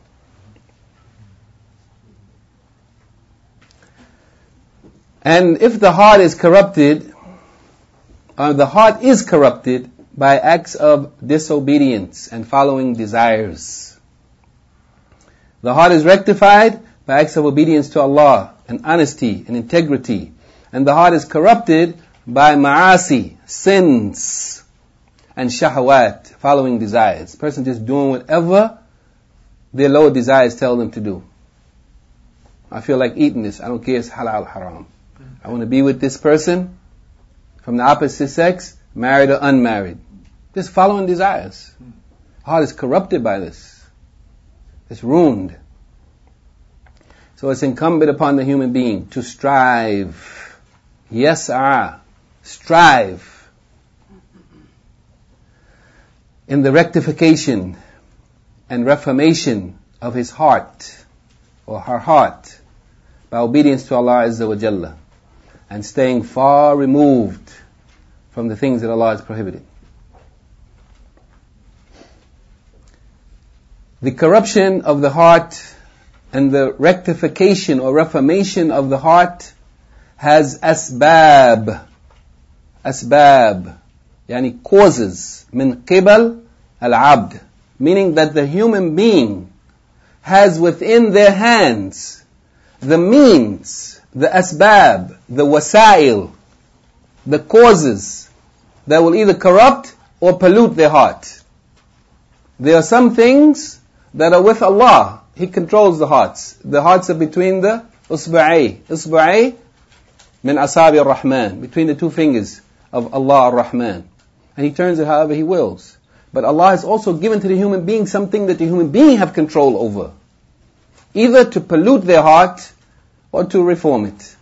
And if the heart is corrupted, the heart is corrupted by acts of disobedience and following desires. The heart is rectified by acts of obedience to Allah and honesty and integrity. And the heart is corrupted by ma'asi, sins, and shahawat, following desires. A person just doing whatever their lower desires tell them to do. I feel like eating this. I don't care if it's halal or haram. I want to be with this person from the opposite sex, married or unmarried. Just following desires. Heart is corrupted by this. It's ruined. So it's incumbent upon the human being to strive. Yas'a. Strive in the rectification and reformation of his heart or her heart by obedience to Allah Azza wa Jalla and staying far removed from the things that Allah has prohibited. The corruption of the heart and the rectification or reformation of the heart has asbab, yani causes, min qibal al-abd, meaning that the human being has within their hands the means, the asbab, the wasail, the causes that will either corrupt or pollute their heart. There are some things that are with Allah. He controls the hearts. The hearts are between the usbu'ay min asabi ar-Rahman, between the two fingers of Allah ar-Rahman. And He turns it however He wills. But Allah has also given to the human being something that the human being have control over. Either to pollute their heart or to reform it.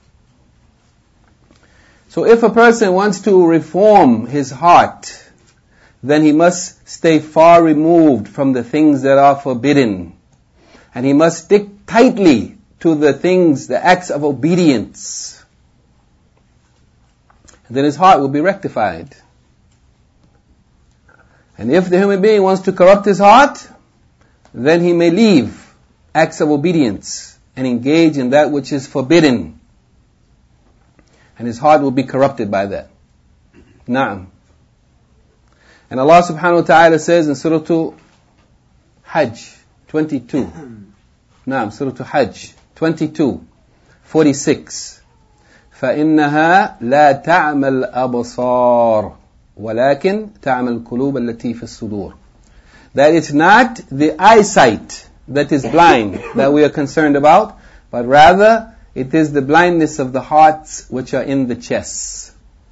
So if a person wants to reform his heart, then he must stay far removed from the things that are forbidden. And he must stick tightly to the things, the acts of obedience. And then his heart will be rectified. And if the human being wants to corrupt his heart, then he may leave acts of obedience and engage in that which is forbidden. And his heart will be corrupted by that. Na'am. And Allah subhanahu wa ta'ala says in Surah Hajj 22. Na'am, Surah Hajj 22, 46. فَإِنَّهَا لَا تَعْمَى الْأَبْصَارِ وَلَكِنْ تَعْمَى الْقُلُوبَ الَّتِي فِي الصُّدُورِ. That it's not the eyesight that is blind that we are concerned about, but rather it is the blindness of the hearts which are in the chests.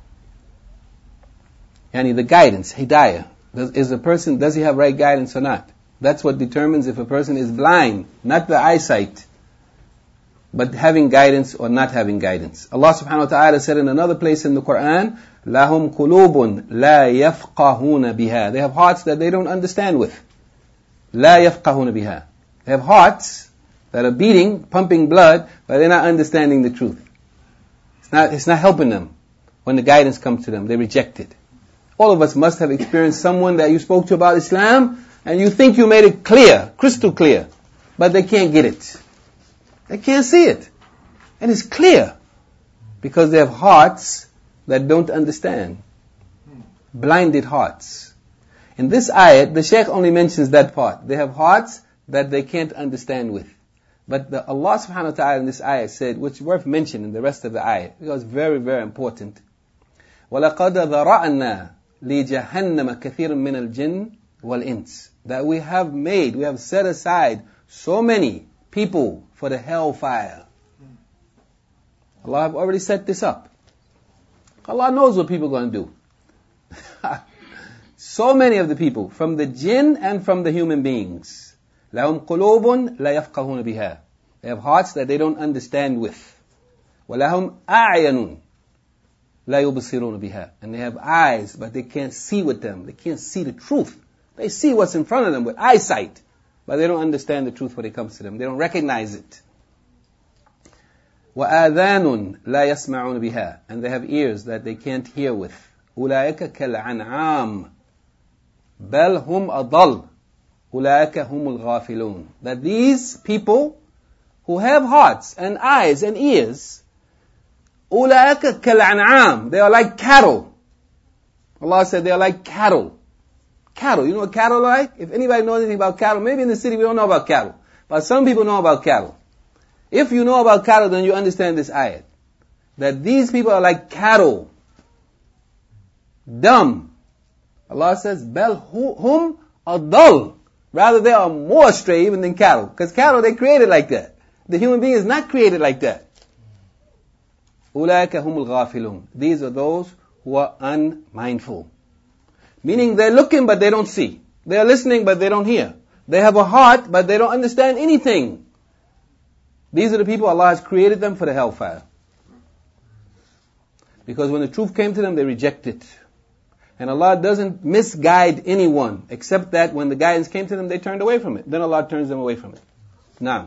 Yani the guidance, hidayah. Does he have right guidance or not? That's what determines if a person is blind, not the eyesight, but having guidance or not having guidance. Allah subhanahu wa ta'ala said in another place in the Quran, لَهُمْ قُلُوبٌ لَا يَفْقَهُونَ بِهَا. They have hearts that they don't understand with. لَا يَفْقَهُونَ بِهَا. They have hearts that are beating, pumping blood, but they're not understanding the truth. It's not helping them. When the guidance comes to them, they reject it. All of us must have experienced someone that you spoke to about Islam, and you think you made it clear, crystal clear, but they can't get it. They can't see it. And it's clear. Because they have hearts that don't understand. Blinded hearts. In this ayat, the Shaykh only mentions that part. They have hearts that they can't understand with. But Allah subhanahu wa ta'ala in this ayat said, which is worth mentioning the rest of the ayat, because it's very, very important. وَلَقَدَ ذَرَعْنَا لِجَهَنَّمَ كَثِيرٌ مِّنَ الْجِنِّ وَالْإِنسِ. That we have set aside so many people for the hellfire. Allah have already set this up. Allah knows what people are going to do. So many of the people, from the jinn and from the human beings. لَهُمْ قُلُوبٌ لَا يَفْقَهُونَ بِهَا. They have hearts that they don't understand with. وَلَهُمْ أَعْيَنٌ لَا يُبْصِرُونَ بِهَا. And they have eyes, but they can't see with them. They can't see the truth. They see what's in front of them with eyesight, but they don't understand the truth when it comes to them. They don't recognize it. وَآذَانٌ لَا يَسْمَعُونَ بِهَا. And they have ears that they can't hear with. أولئك كالأنعام بل هم أضل أولئك هم الغافلون. That these people who have hearts and eyes and ears, أولئك كالأنعام, they are like cattle. Allah said they are like cattle. Cattle, you know what cattle are like? If anybody knows anything about cattle, maybe in the city we don't know about cattle, but some people know about cattle. If you know about cattle, then you understand this ayat. That these people are like cattle. Dumb. Allah says, Bel hum adal. Rather, they are more astray even than cattle. Because cattle, they created like that. The human being is not created like that. Ulaika humul ghafilun. These are those who are unmindful. Meaning they're looking but they don't see. They are listening but they don't hear. They have a heart but they don't understand anything. These are the people Allah has created them for the hellfire. Because when the truth came to them, they rejected it. And Allah doesn't misguide anyone, except that when the guidance came to them, they turned away from it. Then Allah turns them away from it. Now,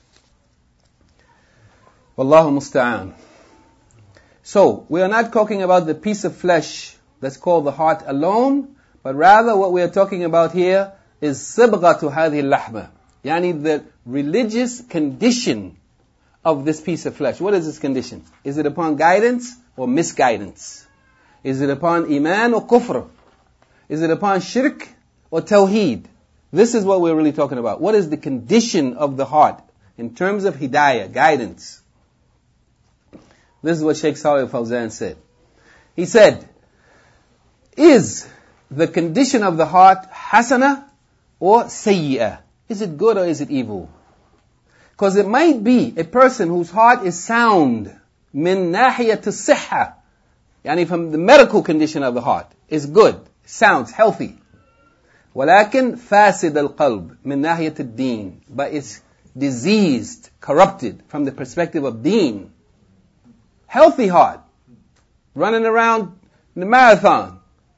Wallahu musta'an. So, we are not talking about the piece of flesh that's called the heart alone, but rather what we are talking about here is sibghatu hadhihi al-lahma. Yani the religious condition of this piece of flesh. What is this condition? Is it upon guidance or misguidance? Is it upon iman or kufr? Is it upon shirk or tawheed? This is what we're really talking about. What is the condition of the heart in terms of hidayah, guidance? This is what Shaykh Salih al-Fawzan said. He said, is the condition of the heart hasana or sayyi'ah? Is it good or is it evil? Because it might be a person whose heart is sound, min nahiyat as-sihha, yani from the medical condition of the heart, is good, sounds healthy. ولكن فاسد القلب من ناحية الدين, but it's diseased, corrupted from the perspective of deen. Healthy heart, running around in the marathon.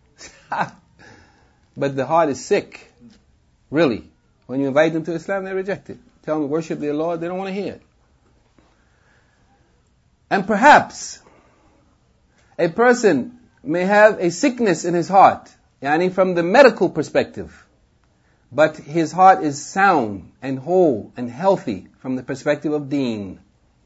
But the heart is sick. Really. When you invite them to Islam, they reject it. Tell them to worship their Lord, they don't want to hear it. And perhaps a person may have a sickness in his heart, yani from the medical perspective, but his heart is sound and whole and healthy from the perspective of deen.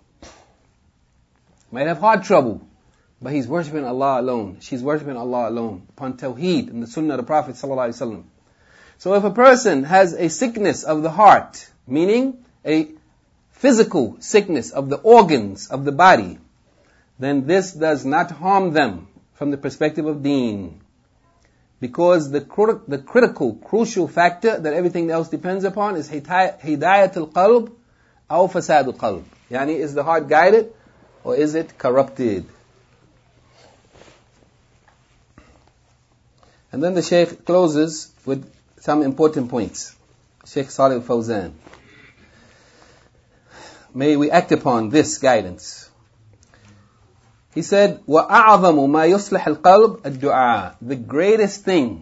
Might have heart trouble, but he's worshipping Allah alone. She's worshipping Allah alone upon tawheed and the sunnah of the Prophet ﷺ. So if a person has a sickness of the heart, meaning a physical sickness of the organs of the body, then this does not harm them from the perspective of deen. Because the critical, crucial factor that everything else depends upon is hidayat al-qalb aw fasad al-qalb. Yani, is the heart guided or is it corrupted? And then the Shaykh closes with some important points. Shaykh Salih al-Fawzan. May we act upon this guidance. He said, وَأَعْظَمُ مَا يُصْلِحُ الْقَلْبِ الدُّعَاء. The greatest thing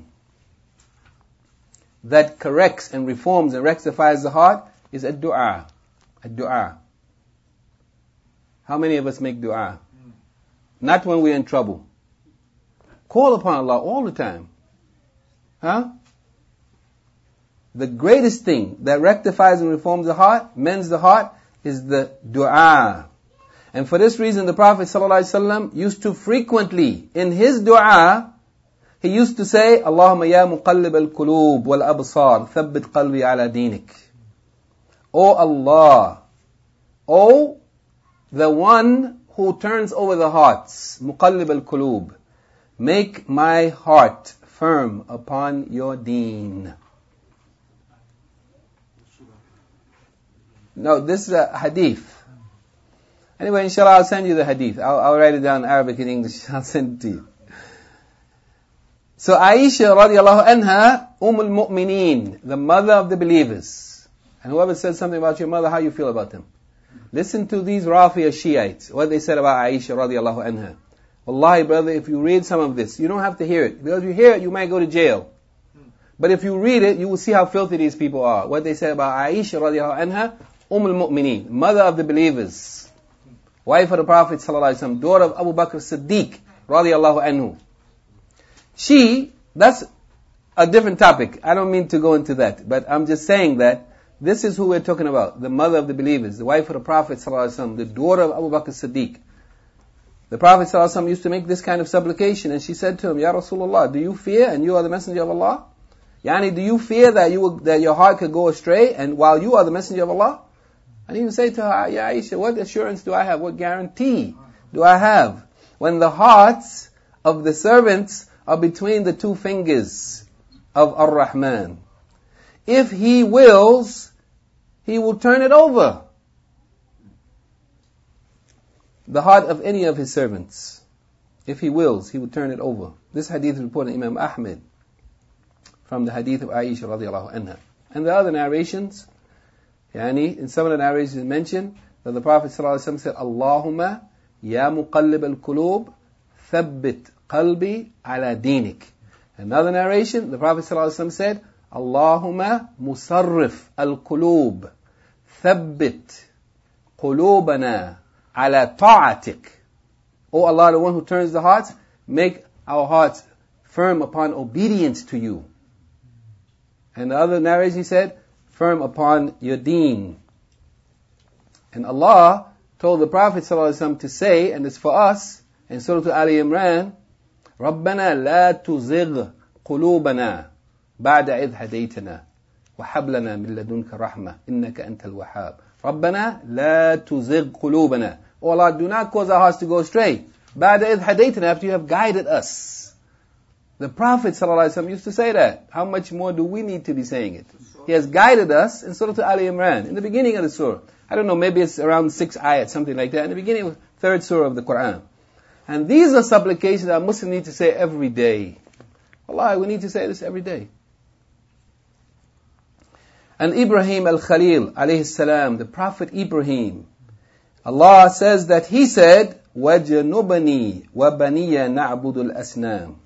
that corrects and reforms and rectifies the heart is ad-du'a. Ad-du'a. How many of us make du'a? Not when we're in trouble. Call upon Allah all the time. Huh? The greatest thing that rectifies and reforms the heart, mends the heart, is the du'a. And for this reason, the Prophet ﷺ used to frequently, in his du'a, he used to say, Allahumma ya muqallib al-qulub wal-absar, thabbit qalbi ala dinik. O Allah, O the one who turns over the hearts, muqallib al-qulub, make my heart firm upon your deen. No, this is a hadith. Anyway, inshallah, I'll send you the hadith. I'll write it down in Arabic and English. I'll send it to you. So Aisha radiallahu anha, al-Mu'mineen, the mother of the believers. And whoever says something about your mother, how you feel about them? Listen to these Rafiyah Shiites, what they said about Aisha radiallahu anha. Wallahi, brother, if you read some of this, you don't have to hear it. Because if you hear it, you might go to jail. But if you read it, you will see how filthy these people are. What they said about Aisha radiallahu anha, al-Mu'mineen, mother of the believers. Wife of the Prophet ﷺ, daughter of Abu Bakr Siddiq radiallahu anhu. That's a different topic. I don't mean to go into that, but I'm just saying that this is who we're talking about. The mother of the believers, the wife of the Prophet ﷺ, the daughter of Abu Bakr Siddiq. The Prophet ﷺ used to make this kind of supplication, and she said to him, Ya Rasulullah, do you fear, and you are the messenger of Allah? Yani, do you fear that your heart could go astray, and while you are the messenger of Allah? And he would say to her, Ya Aisha, what assurance do I have? What guarantee do I have? When the hearts of the servants are between the two fingers of Ar-Rahman. If He wills, He will turn it over. The heart of any of His servants. If He wills, He will turn it over. This hadith is reported by Imam Ahmed from the hadith of Aisha radiallahu anha. And the other narrations, in some of the narrations mentioned that the Prophet ﷺ said, Allahumma ya muqallib al-qulub thabbit qalbi ala dinik. Another narration, the Prophet ﷺ said, Allahumma musarrif al-qulub thabbit qulubana ala ta'atik. O Allah, the one who turns the hearts, make our hearts firm upon obedience to you. And the other narration he said, firm upon your deen. And Allah told the Prophet ﷺ to say, and it's for us, in Surah Ali Imran, رَبَّنَا لَا تُزِغْ قُلُوبَنَا بَعْدَ إِذْ هَدَيْتَنَا وَحَبْ لَنَا مِن لَدُنْكَ رَحْمَةً إِنَّكَ أَنْتَ الْوَهَّابُ رَبَّنَا لَا تُزِغْ قُلُوبَنَا. O Allah, do not cause our hearts to go astray. بَعْدَ إِذْ هَدَيْتَنَا, after you have guided us. The Prophet ﷺ used to say that. How much more do we need to be saying it? He has guided us in Surah Ali Imran, in the beginning of the surah. I don't know, maybe it's around 6 ayat, something like that, in the beginning of the 3rd surah of the Quran. And these are supplications that Muslims need to say every day. Allah, we need to say this every day. And Ibrahim al-Khalil, alayhi salam, the Prophet Ibrahim, Allah says that he said, وَجَنُبَنِي وَبَنِيَ نَعْبُدُ الْأَسْنَامِ.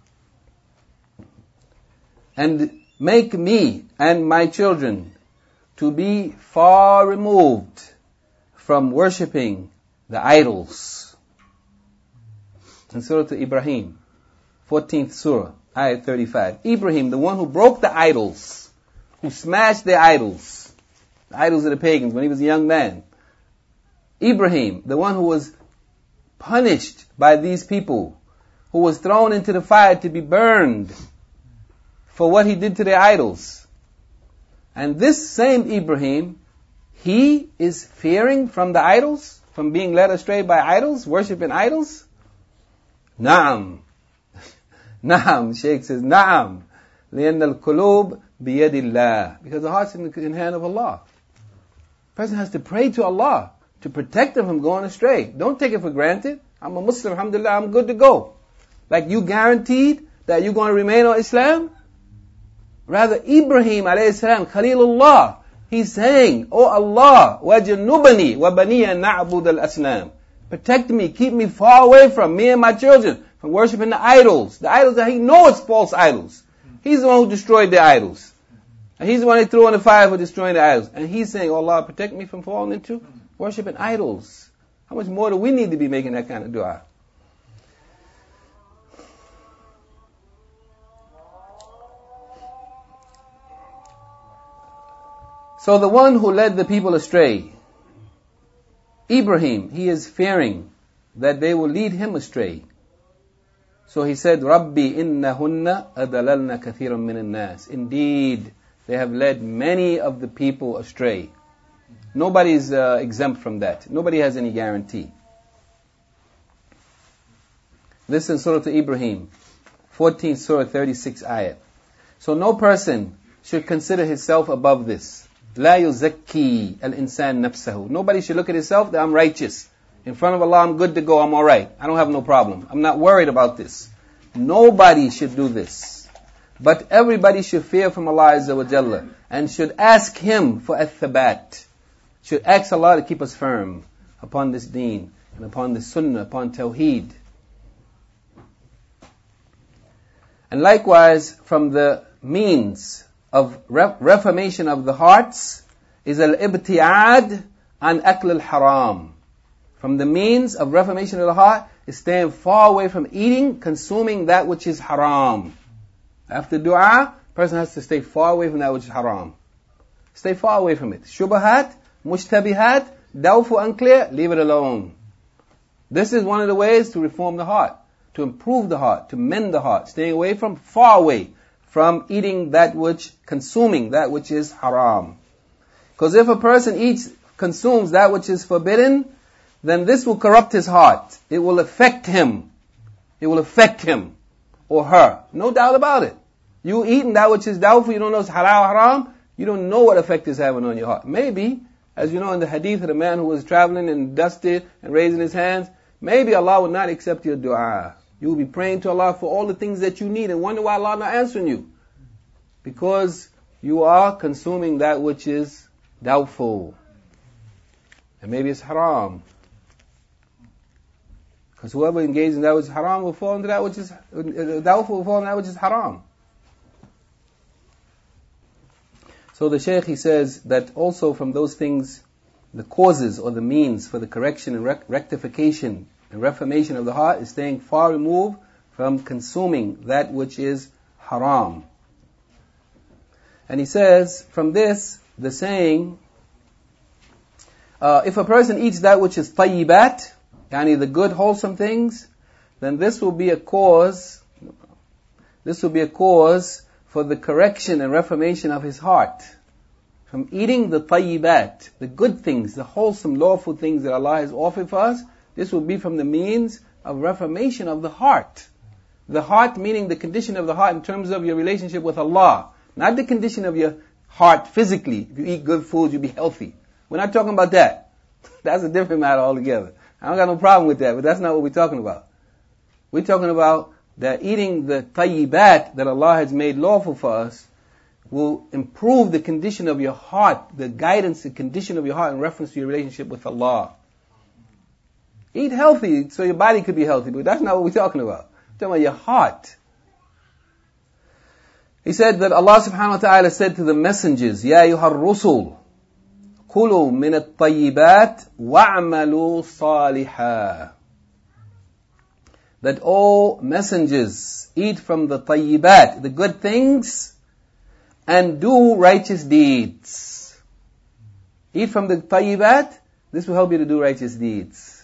And make me and my children to be far removed from worshipping the idols. In Surah Ibrahim, 14th Surah, Ayat 35. Ibrahim, the one who broke the idols, who smashed the idols of the pagans when he was a young man. Ibrahim, the one who was punished by these people, who was thrown into the fire to be burned for what he did to their idols. And this same Ibrahim, he is fearing from the idols, from being led astray by idols, worshipping idols? Naam. Naam. Shaykh says, Naam. لِأَنَّ الْقُلُوبِ بِيَدِ اللَّهِ. Because the heart's in the hand of Allah. A person has to pray to Allah to protect them from going astray. Don't take it for granted. I'm a Muslim, alhamdulillah, I'm good to go. Like you guaranteed that you're going to remain on Islam? Rather, Ibrahim alayhi salam, Khalilullah, he's saying, Oh Allah, وَجَنُّبَنِي وَبَنِيَ نَعْبُدَ الْأَسْنَامِ. Protect me, keep me far away from me and my children, from worshiping the idols. The idols that he knows false idols. He's the one who destroyed the idols. And he's the one who threw in the fire for destroying the idols. And he's saying, Oh Allah, protect me from falling into worshiping idols. How much more do we need to be making that kind of dua? So the one who led the people astray, Ibrahim, he is fearing that they will lead him astray. So he said, Rabbi innahunna adalalna kathiran min nas. Indeed, they have led many of the people astray. Nobody is exempt from that. Nobody has any guarantee. This is Surah Ibrahim, 14th Surah, 36 ayat. So no person should consider himself above this. لا يزكي الإنسان نفسه. Nobody should look at himself that I'm righteous. In front of Allah, I'm good to go, I'm alright. I don't have no problem. I'm not worried about this. Nobody should do this. But everybody should fear from Allah Azza wa Jalla and should ask Him for al-thabat. Should ask Allah to keep us firm upon this deen and upon the sunnah, upon tawheed. And likewise, from the means of reformation of the hearts is al-ibti'ad an akl al-haram. From the means of reformation of the heart is staying far away from eating, consuming that which is haram. After dua, person has to stay far away from that which is haram. Stay far away from it. Shubahat, mushtabihat, doubtful, unclear, leave it alone. This is one of the ways to reform the heart, to improve the heart, to mend the heart. Staying away from, far away from eating that which, consuming that which is haram. Because if a person consumes that which is forbidden, then this will corrupt his heart. It will affect him. It will affect him or her. No doubt about it. You eating that which is doubtful, you don't know it's halal or haram, you don't know what effect it's having on your heart. Maybe, as you know in the hadith of the man who was traveling and dusted and raising his hands, maybe Allah will not accept your dua. You will be praying to Allah for all the things that you need and wonder why Allah not answering you. Because you are consuming that which is doubtful. And maybe it's haram. Because whoever engages in that which is haram will fall into that which is doubtful, will fall into that which is haram. So the Shaykh, he says that also from those things, the causes or the means for the correction and rectification and reformation of the heart is staying far removed from consuming that which is haram. And he says, from this, the saying, if a person eats that which is tayyibat, yani the good wholesome things, then this will be a cause for the correction and reformation of his heart. From eating the tayyibat, the good things, the wholesome, lawful things that Allah has offered for us, this will be from the means of reformation of the heart. The heart meaning the condition of the heart in terms of your relationship with Allah. Not the condition of your heart physically. If you eat good food, you'll be healthy. We're not talking about that. That's a different matter altogether. I don't got no problem with that, but that's not what we're talking about. We're talking about that eating the tayyibat that Allah has made lawful for us will improve the condition of your heart, the guidance, the condition of your heart in reference to your relationship with Allah. Eat healthy so your body could be healthy, but that's not what we're talking about. We're talking about your heart. He said that Allah subhanahu wa ta'ala said to the messengers, Ya ayyuhar rusul, Kulu min at-tayyibat wa'amalu saliha. That all messengers eat from the tayyibat, the good things, and do righteous deeds. Eat from the tayyibat, this will help you to do righteous deeds.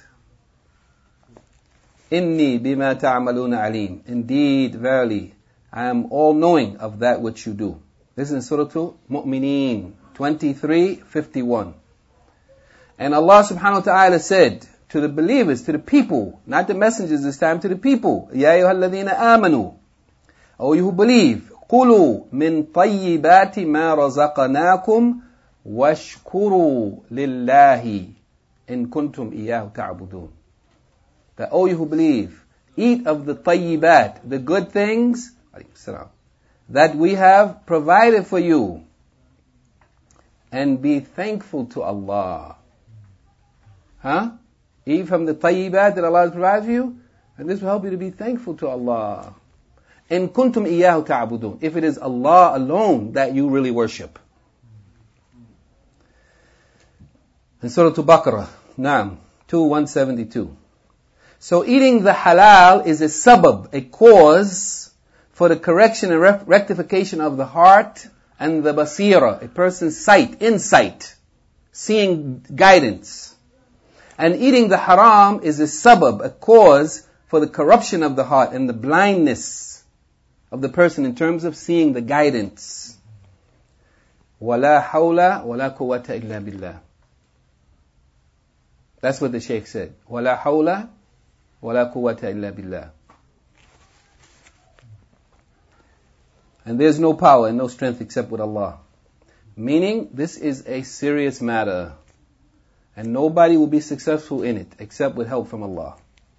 Inni bima ta'amaluna alim. Indeed, verily, I am all knowing of that which you do. This is in Surah Mu'mineen 23:51. And Allah subhanahu wa ta'ala said to the believers, to the people, not the messengers this time, to the people, Ya ayyuhalladhina amanu, O you who believe, Qulu min tayyibati ma razaqnakum washkuru lillahi in kuntum iyyahu ta'budun. That O you who believe, eat of the tayyibat, the good things, that we have provided for you, and be thankful to Allah. Eat from the tayyibat that Allah has provided for you, and this will help you to be thankful to Allah. In kuntum iyyahu ta'budun. If it is Allah alone that you really worship. In Surah Baqarah, 2:172. So eating the halal is a sabab, a cause for the correction and rectification of the heart and the basira, a person's sight, insight, seeing guidance. And eating the haram is a sabab, a cause for the corruption of the heart and the blindness of the person in terms of seeing the guidance. وَلَا حَوْلَ وَلَا قُوَّةَ إِلَّا بِاللَّهِ. That's what the Shaykh said. وَلَا حَوْلَ وَلَا قُوَّةَ إِلَّا بِاللَّهِ. And there's no power and no strength except with Allah. Meaning, this is a serious matter. And nobody will be successful in it except with help from Allah.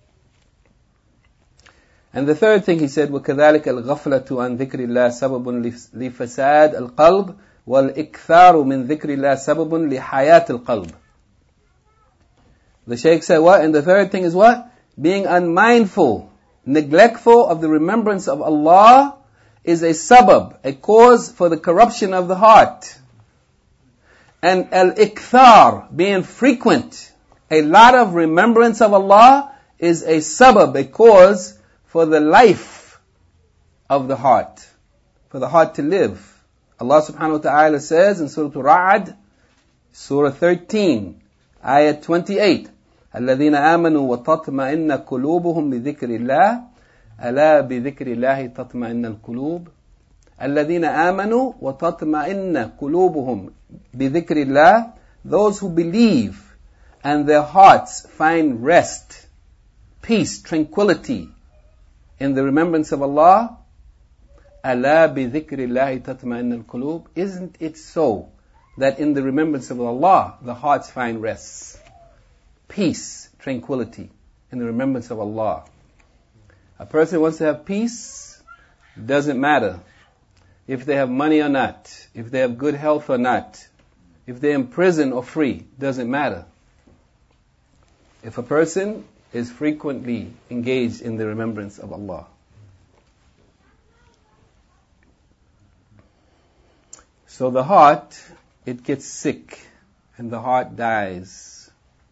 And the third thing he said, وَكَذَلِكَ الْغَفْلَةُ عَنْ ذِكْرِ اللَّهِ سَبَبٌ لِفَسَادِ الْقَلْبِ وَالْإِكْثَارُ مِنْ ذِكْرِ اللَّهِ سَبَبٌ لِحَيَاةِ الْقَلْبِ. The Shaykh said what? And the third thing is what? Being unmindful, neglectful of the remembrance of Allah is a sabab, a cause for the corruption of the heart. And al-ikthar, being frequent, a lot of remembrance of Allah is a sabab, a cause for the life of the heart. for the heart to live. Allah subhanahu wa ta'ala says in Surah Al-Ra'd, Surah 13, Ayat 28, الذين آمنوا وتطمئن قلوبهم بذكر الله ألا بذكر الله تطمئن القلوب الذين آمنوا وتطمئن قلوبهم بذكر الله, those who believe and their hearts find rest, peace, tranquility in the remembrance of Allah. ألا بذكر الله تطمئن القلوب. Isn't it so that in the remembrance of Allah the hearts find rest, peace, tranquility in the remembrance of Allah? A person wants to have peace, doesn't matter if they have money or not, if they have good health or not, if they're in prison or free, doesn't matter. If a person is frequently engaged in the remembrance of Allah. So the heart, it gets sick and the heart dies.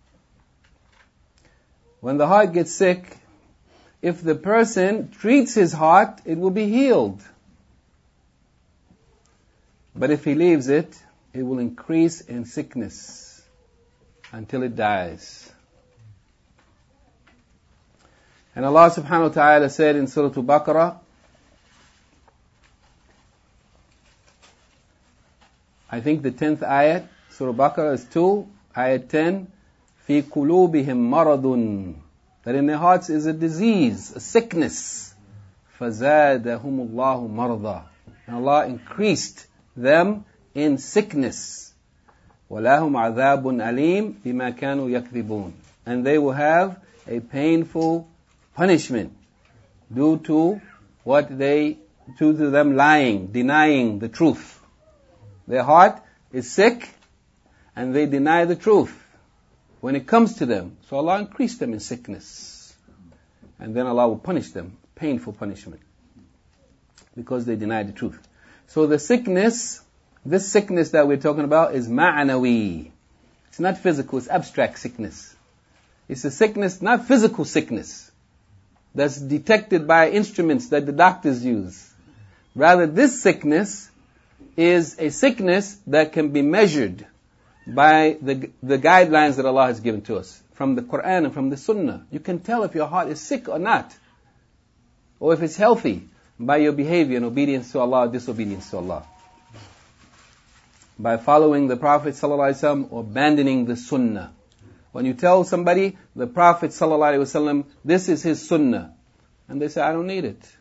When the heart gets sick, if the person treats his heart, it will be healed. But if he leaves it, it will increase in sickness until it dies. And Allah subhanahu wa ta'ala said in Surah Al-Baqarah, I think the 10th ayat, Surah Al-Baqarah is 2, ayat 10, في قلوبهم مرض, that in their hearts is a disease, a sickness. فَزَادَهُمُ اللَّهُ مَرْضًا, and Allah increased them in sickness. وَلَهُمْ عَذَابٌ أَلِيمٌ بِمَا كَانُوا يَكْذِبُونَ, and they will have a painful punishment due to them lying, denying the truth. Their heart is sick and they deny the truth when it comes to them. So Allah increased them in sickness. And then Allah will punish them, painful punishment, because they denied the truth. So the sickness, this sickness that we're talking about is ma'anawi. It's not physical, it's abstract sickness. It's a sickness, not physical sickness, that's detected by instruments that the doctors use. Rather, this sickness is a sickness that can be measured by the guidelines that Allah has given to us from the Quran and from the Sunnah. You can tell if your heart is sick or not, or if it's healthy, by your behavior and obedience to Allah or disobedience to Allah. By following the Prophet ﷺ or abandoning the Sunnah. When you tell somebody, the Prophet ﷺ, this is his Sunnah, and they say, I don't need it.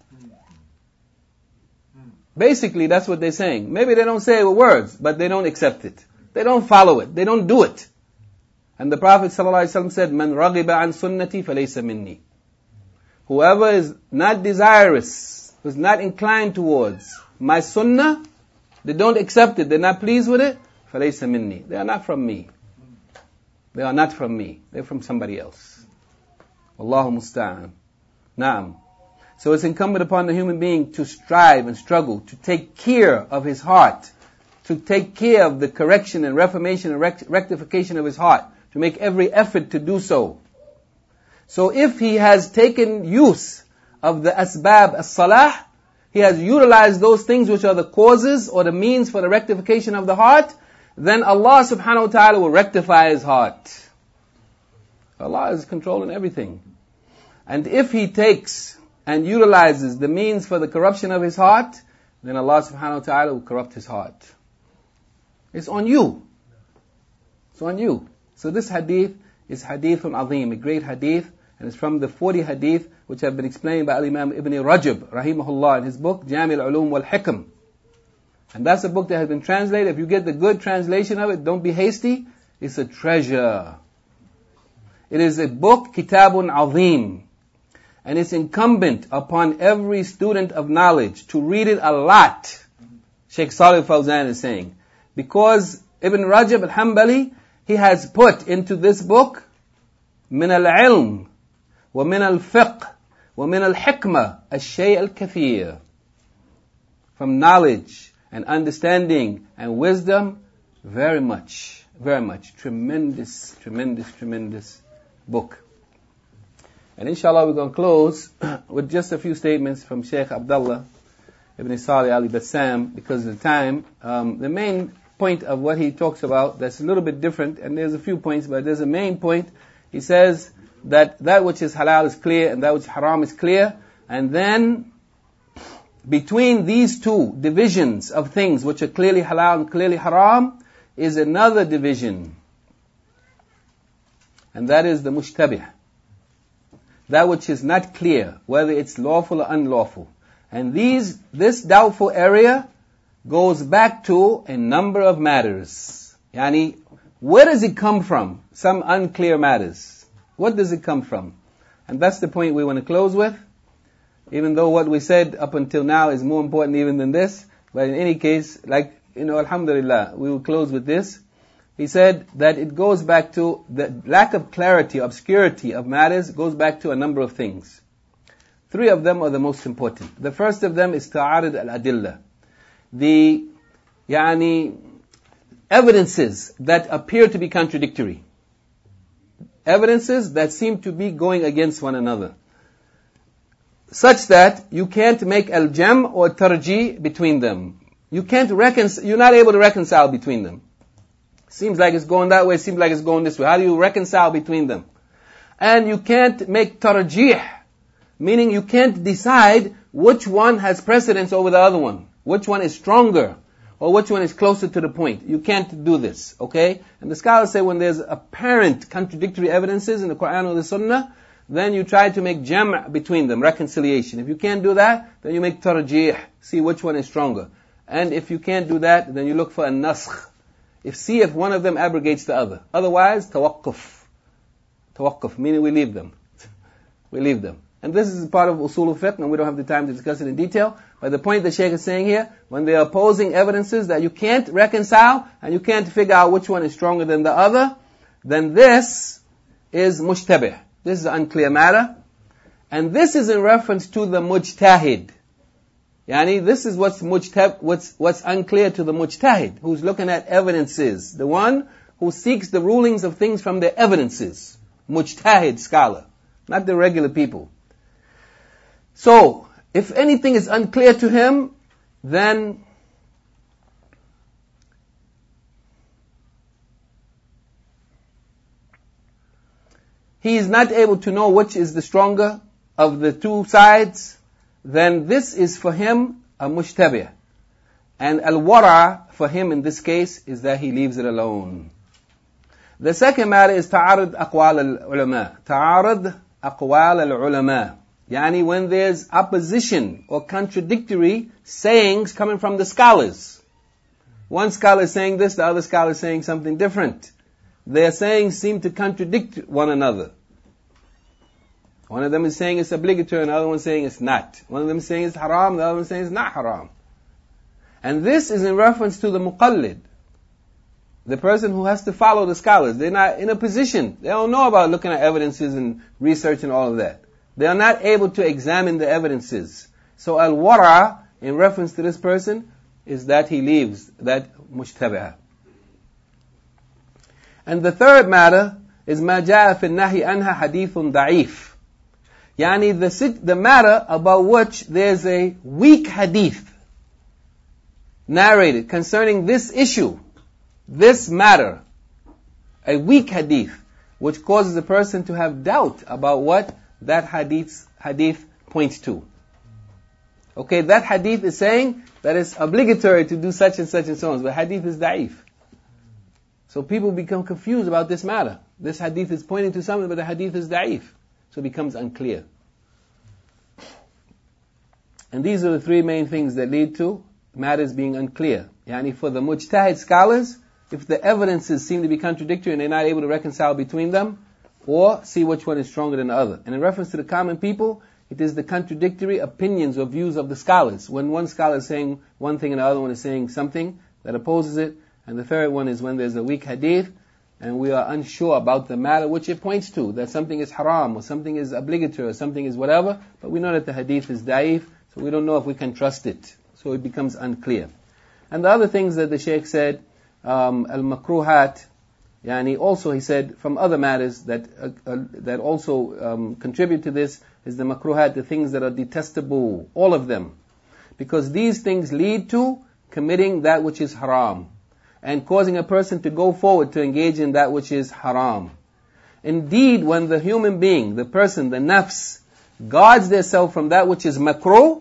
Basically, that's what they're saying. Maybe they don't say it with words, but they don't accept it. They don't follow it. They don't do it. And the Prophet ﷺ said, "Man raghiba an sunnati falaysa minni." Whoever is not desirous, who's not inclined towards my sunnah, they don't accept it, they're not pleased with it, falaysa minni. They are not from me. They are not from me. They're from somebody else. Wallahu musta'an. Naam. So it's incumbent upon the human being to strive and struggle, to take care of his heart, to take care of the correction and reformation and rectification of his heart, to make every effort to do so. So if he has taken use of the asbab as-salah, he has utilized those things which are the causes or the means for the rectification of the heart, then Allah subhanahu wa ta'ala will rectify his heart. Allah is controlling everything. And if he takes and utilizes the means for the corruption of his heart, then Allah subhanahu wa ta'ala will corrupt his heart. It's on you. It's on you. So this hadith is hadithun azim, a great hadith, and it's from the 40 hadith which have been explained by Imam Ibn Rajab, rahimahullah, in his book, Jami' al-Ulum wal-Hikam. And that's a book that has been translated. If you get the good translation of it, don't be hasty. It's a treasure. It is a book, kitabun azim. And it's incumbent upon every student of knowledge to read it a lot. Sheikh Salih Fawzan is saying. Because Ibn Rajab al-Hanbali, he has put into this book, min al-ilm, wa min al-fiqh, wa min al-hikmah, al-shay al-kathir. From knowledge and understanding and wisdom, very much. Tremendous book. And inshallah we're going to close with just a few statements from Sheikh Abdullah Ibn Salih al-Bassam, because of the time. The main point of what he talks about, that's a little bit different, and there's a few points, but there's a main point. He says that which is halal is clear, and that which is haram is clear, and then between these two divisions of things which are clearly halal and clearly haram is another division, and that is the mushtabih, that which is not clear, whether it's lawful or unlawful. And this doubtful area goes back to a number of matters. Yani, where does it come from? Some unclear matters. What does it come from? And that's the point we want to close with. Even though what we said up until now is more important even than this. But in any case, alhamdulillah, we will close with this. He said that it goes back to the lack of clarity, obscurity of matters, goes back to a number of things. 3 of them are the most important. The first of them is ta'arid al-adillah. The evidences that appear to be contradictory. Evidences that seem to be going against one another. Such that you can't make al-jam or tarjih between them. You're not able to reconcile between them. Seems like it's going that way, seems like it's going this way. How do you reconcile between them? And you can't make tarjih, meaning you can't decide which one has precedence over the other one. Which one is stronger, or which one is closer to the point. You can't do this, okay? And the scholars say when there's apparent contradictory evidences in the Quran or the Sunnah, then you try to make jam' between them, reconciliation. If you can't do that, then you make tarjih, see which one is stronger. And if you can't do that, then you look for a naskh. See if one of them abrogates the other. Otherwise, tawaqquf. Tawaqquf, meaning we leave them. We leave them. And this is part of usul al-fiqh, and we don't have the time to discuss it in detail. But the point the Shaykh is saying here, when they are opposing evidences that you can't reconcile, and you can't figure out which one is stronger than the other, then this is mushtabih. This is an unclear matter. And this is in reference to the mujtahid. This is what's unclear to the mujtahid, who's looking at evidences. The one who seeks the rulings of things from the evidences. Mujtahid scholar, not the regular people. So, if anything is unclear to him, then he is not able to know which is the stronger of the two sides, then this is for him a mushtabih. And al-wara for him in this case is that he leaves it alone. The second matter is ta'arud aqwal al-ulama. Ta'arud aqwal al-ulama. When there's opposition or contradictory sayings coming from the scholars. One scholar is saying this, the other scholar is saying something different. Their sayings seem to contradict one another. One of them is saying it's obligatory, and the other one is saying it's not. One of them is saying it's haram, the other one is saying it's not haram. And this is in reference to the muqallid, the person who has to follow the scholars. They're not in a position, they don't know about looking at evidences and research and all of that. They are not able to examine the evidences. So al-wara, in reference to this person, is that he leaves that mushtabah. And the third matter is ma jaa fi an-nahy anha hadithun da'if. The matter about which there's a weak hadith narrated concerning this issue, this matter, a weak hadith, which causes a person to have doubt about what that hadith points to. Okay, that hadith is saying that it's obligatory to do such and such and so on, but hadith is da'if. So people become confused about this matter. This hadith is pointing to something, but the hadith is da'if. So it becomes unclear. And these are the 3 main things that lead to matters being unclear. For the mujtahid scholars, if the evidences seem to be contradictory and they're not able to reconcile between them, or see which one is stronger than the other. And in reference to the common people, it is the contradictory opinions or views of the scholars. When one scholar is saying one thing and the other one is saying something that opposes it. And the third one is when there's a weak hadith and we are unsure about the matter which it points to, that something is haram or something is obligatory or something is whatever, but we know that the hadith is da'if, so we don't know if we can trust it. So it becomes unclear. And the other things that the Shaykh said, al-makruhat, also he said from other matters that also contribute to this is the makruhat, the things that are detestable, all of them. because these things lead to committing that which is haram and causing a person to go forward to engage in that which is haram. Indeed, when the human being, the person, the nafs, guards themselves from that which is makruh,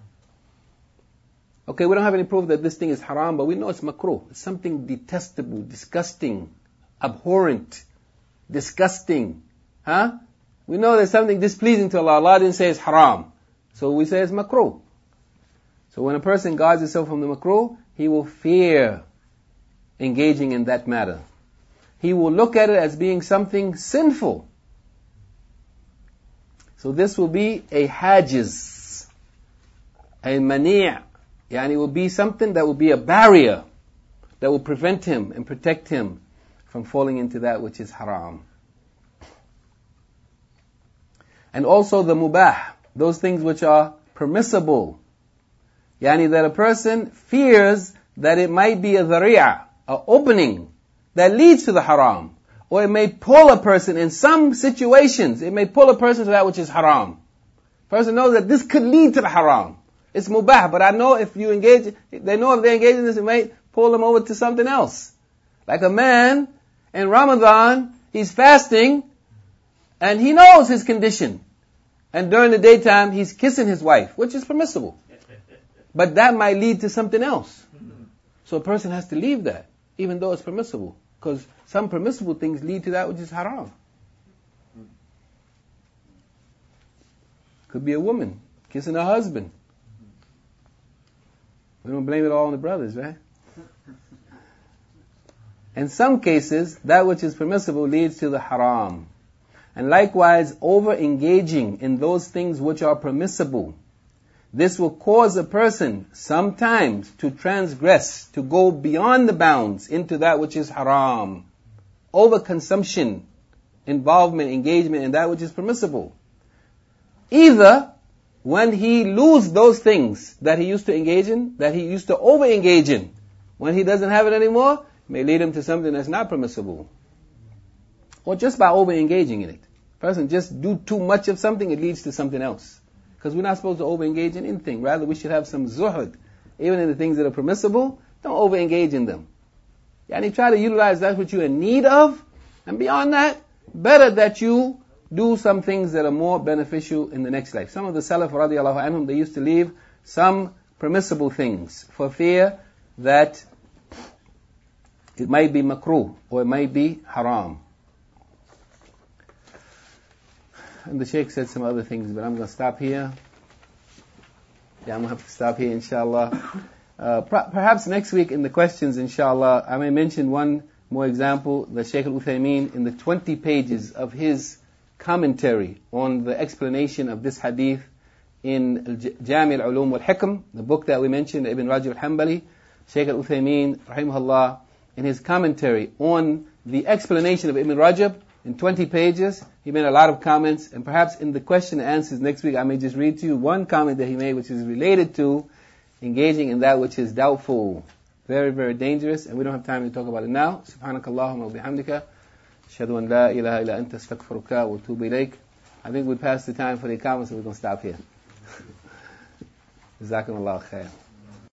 okay, we don't have any proof that this thing is haram, but we know it's makruh. It's something detestable, disgusting, abhorrent, disgusting. We know there's something displeasing to Allah. Allah didn't say it's haram. So we say it's makruh. So when a person guards himself from the makruh, he will fear engaging in that matter. He will look at it as being something sinful. So this will be a hajiz, a mani', yani it will be something that will be a barrier that will prevent him and protect him from falling into that which is haram. And also the mubah, those things which are permissible. Yani that a person fears that it might be a dhari'ah, an opening that leads to the haram. Or it may pull a person in some situations, it may pull a person to that which is haram. Person knows that this could lead to the haram. It's mubah, but I know if you engage, they know if they engage in this, it may pull them over to something else. Like a man in Ramadan, he's fasting, and he knows his condition. And during the daytime, he's kissing his wife, which is permissible. But that might lead to something else. So a person has to leave that, even though it's permissible. Because some permissible things lead to that which is haram. Could be a woman kissing her husband. We don't blame it all on the brothers, right? In some cases, that which is permissible leads to the haram. And likewise, over-engaging in those things which are permissible. This will cause a person sometimes to transgress, to go beyond the bounds into that which is haram. Overconsumption, involvement, engagement in that which is permissible. Either when he loses those things that he used to engage in, that he used to over-engage in, when he doesn't have it anymore, it may lead him to something that's not permissible. Or just by over-engaging in it. Person just do too much of something, it leads to something else. Because we're not supposed to over-engage in anything. Rather, we should have some zuhud. Even in the things that are permissible, don't over-engage in them. Yani try to utilize that which you're in need of. And beyond that, better that you do some things that are more beneficial in the next life. Some of the Salaf radiallahu anhum, they used to leave some permissible things for fear that it might be makruh or it might be haram. And the Shaykh said some other things, but I'm going to stop here. Yeah, I'm going to have to stop here, inshallah. Perhaps next week in the questions, inshallah, I may mention one more example. The Shaykh al-Uthaymeen, in the 20 pages of his commentary on the explanation of this hadith in Jami' al-Ulum wal-Hikam, the book that we mentioned, Ibn Rajab al-Hanbali, Shaykh al-Uthaymeen, rahimahullah, in his commentary on the explanation of Ibn Rajab, in 20 pages, he made a lot of comments, and perhaps in the question and answers next week, I may just read to you one comment that he made, which is related to engaging in that which is doubtful. Very, very dangerous, and we don't have time to talk about it now. Subhanakallahumma wa bihamdika. Ashhadu an la ilaha illa anta astaghfiruka wa atubu ilayk. I think we passed the time for the comments, so we're going to stop here. Jazakumullahu khair.